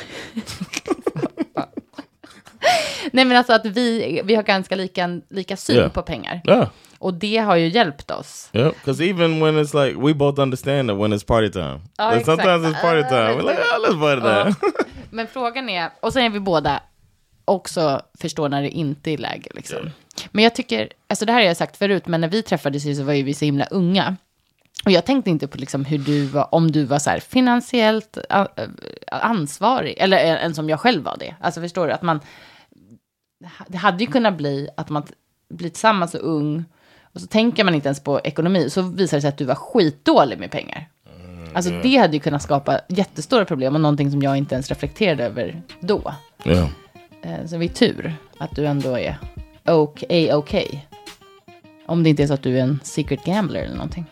Nej, men alltså att vi har ganska lika syn på pengar. Yeah. Och det har ju hjälpt oss. Yeah, because even when it's like, we both understand that when it's party time. Like sometimes it's party time. We're like, let's party time. Men frågan är, och sen är vi båda också förstår när det inte är läge. Liksom. Yeah. Men jag tycker, alltså det här har jag sagt förut, men när vi träffades så var ju vi så himla unga. Och jag tänkte inte på liksom hur du var, om du var så här finansiellt ansvarig, eller en som jag själv var det. Alltså förstår du, att man, det hade ju kunnat bli att man blir tillsammans så ung, och så tänker man inte ens på ekonomi, så visar det sig att du var skitdålig med pengar. Alltså det hade ju kunnat skapa jättestora problem, och någonting som jag inte ens reflekterade över då. Yeah. Så vi är tur att du ändå är okay. Om det inte är så att du är en secret gambler eller någonting.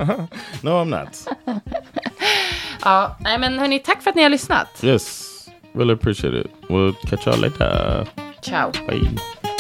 No, I'm not. Ja, nej men hörni, tack för att ni har lyssnat. Yes. Really appreciate it. We'll catch y'all later. Ciao. Bye.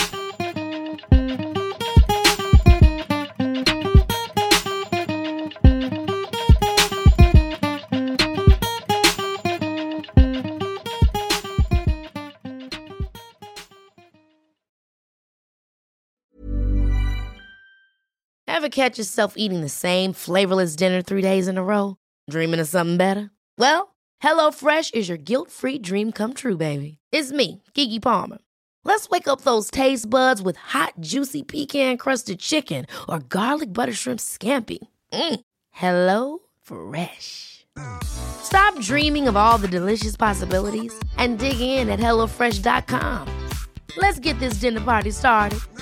Ever catch yourself eating the same flavorless dinner 3 days in a row? Dreaming of something better? Well, HelloFresh is your guilt-free dream come true, baby. It's me, Keke Palmer. Let's wake up those taste buds with hot, juicy pecan-crusted chicken or garlic butter shrimp scampi. Hello Fresh. Stop dreaming of all the delicious possibilities and dig in at HelloFresh.com. Let's get this dinner party started.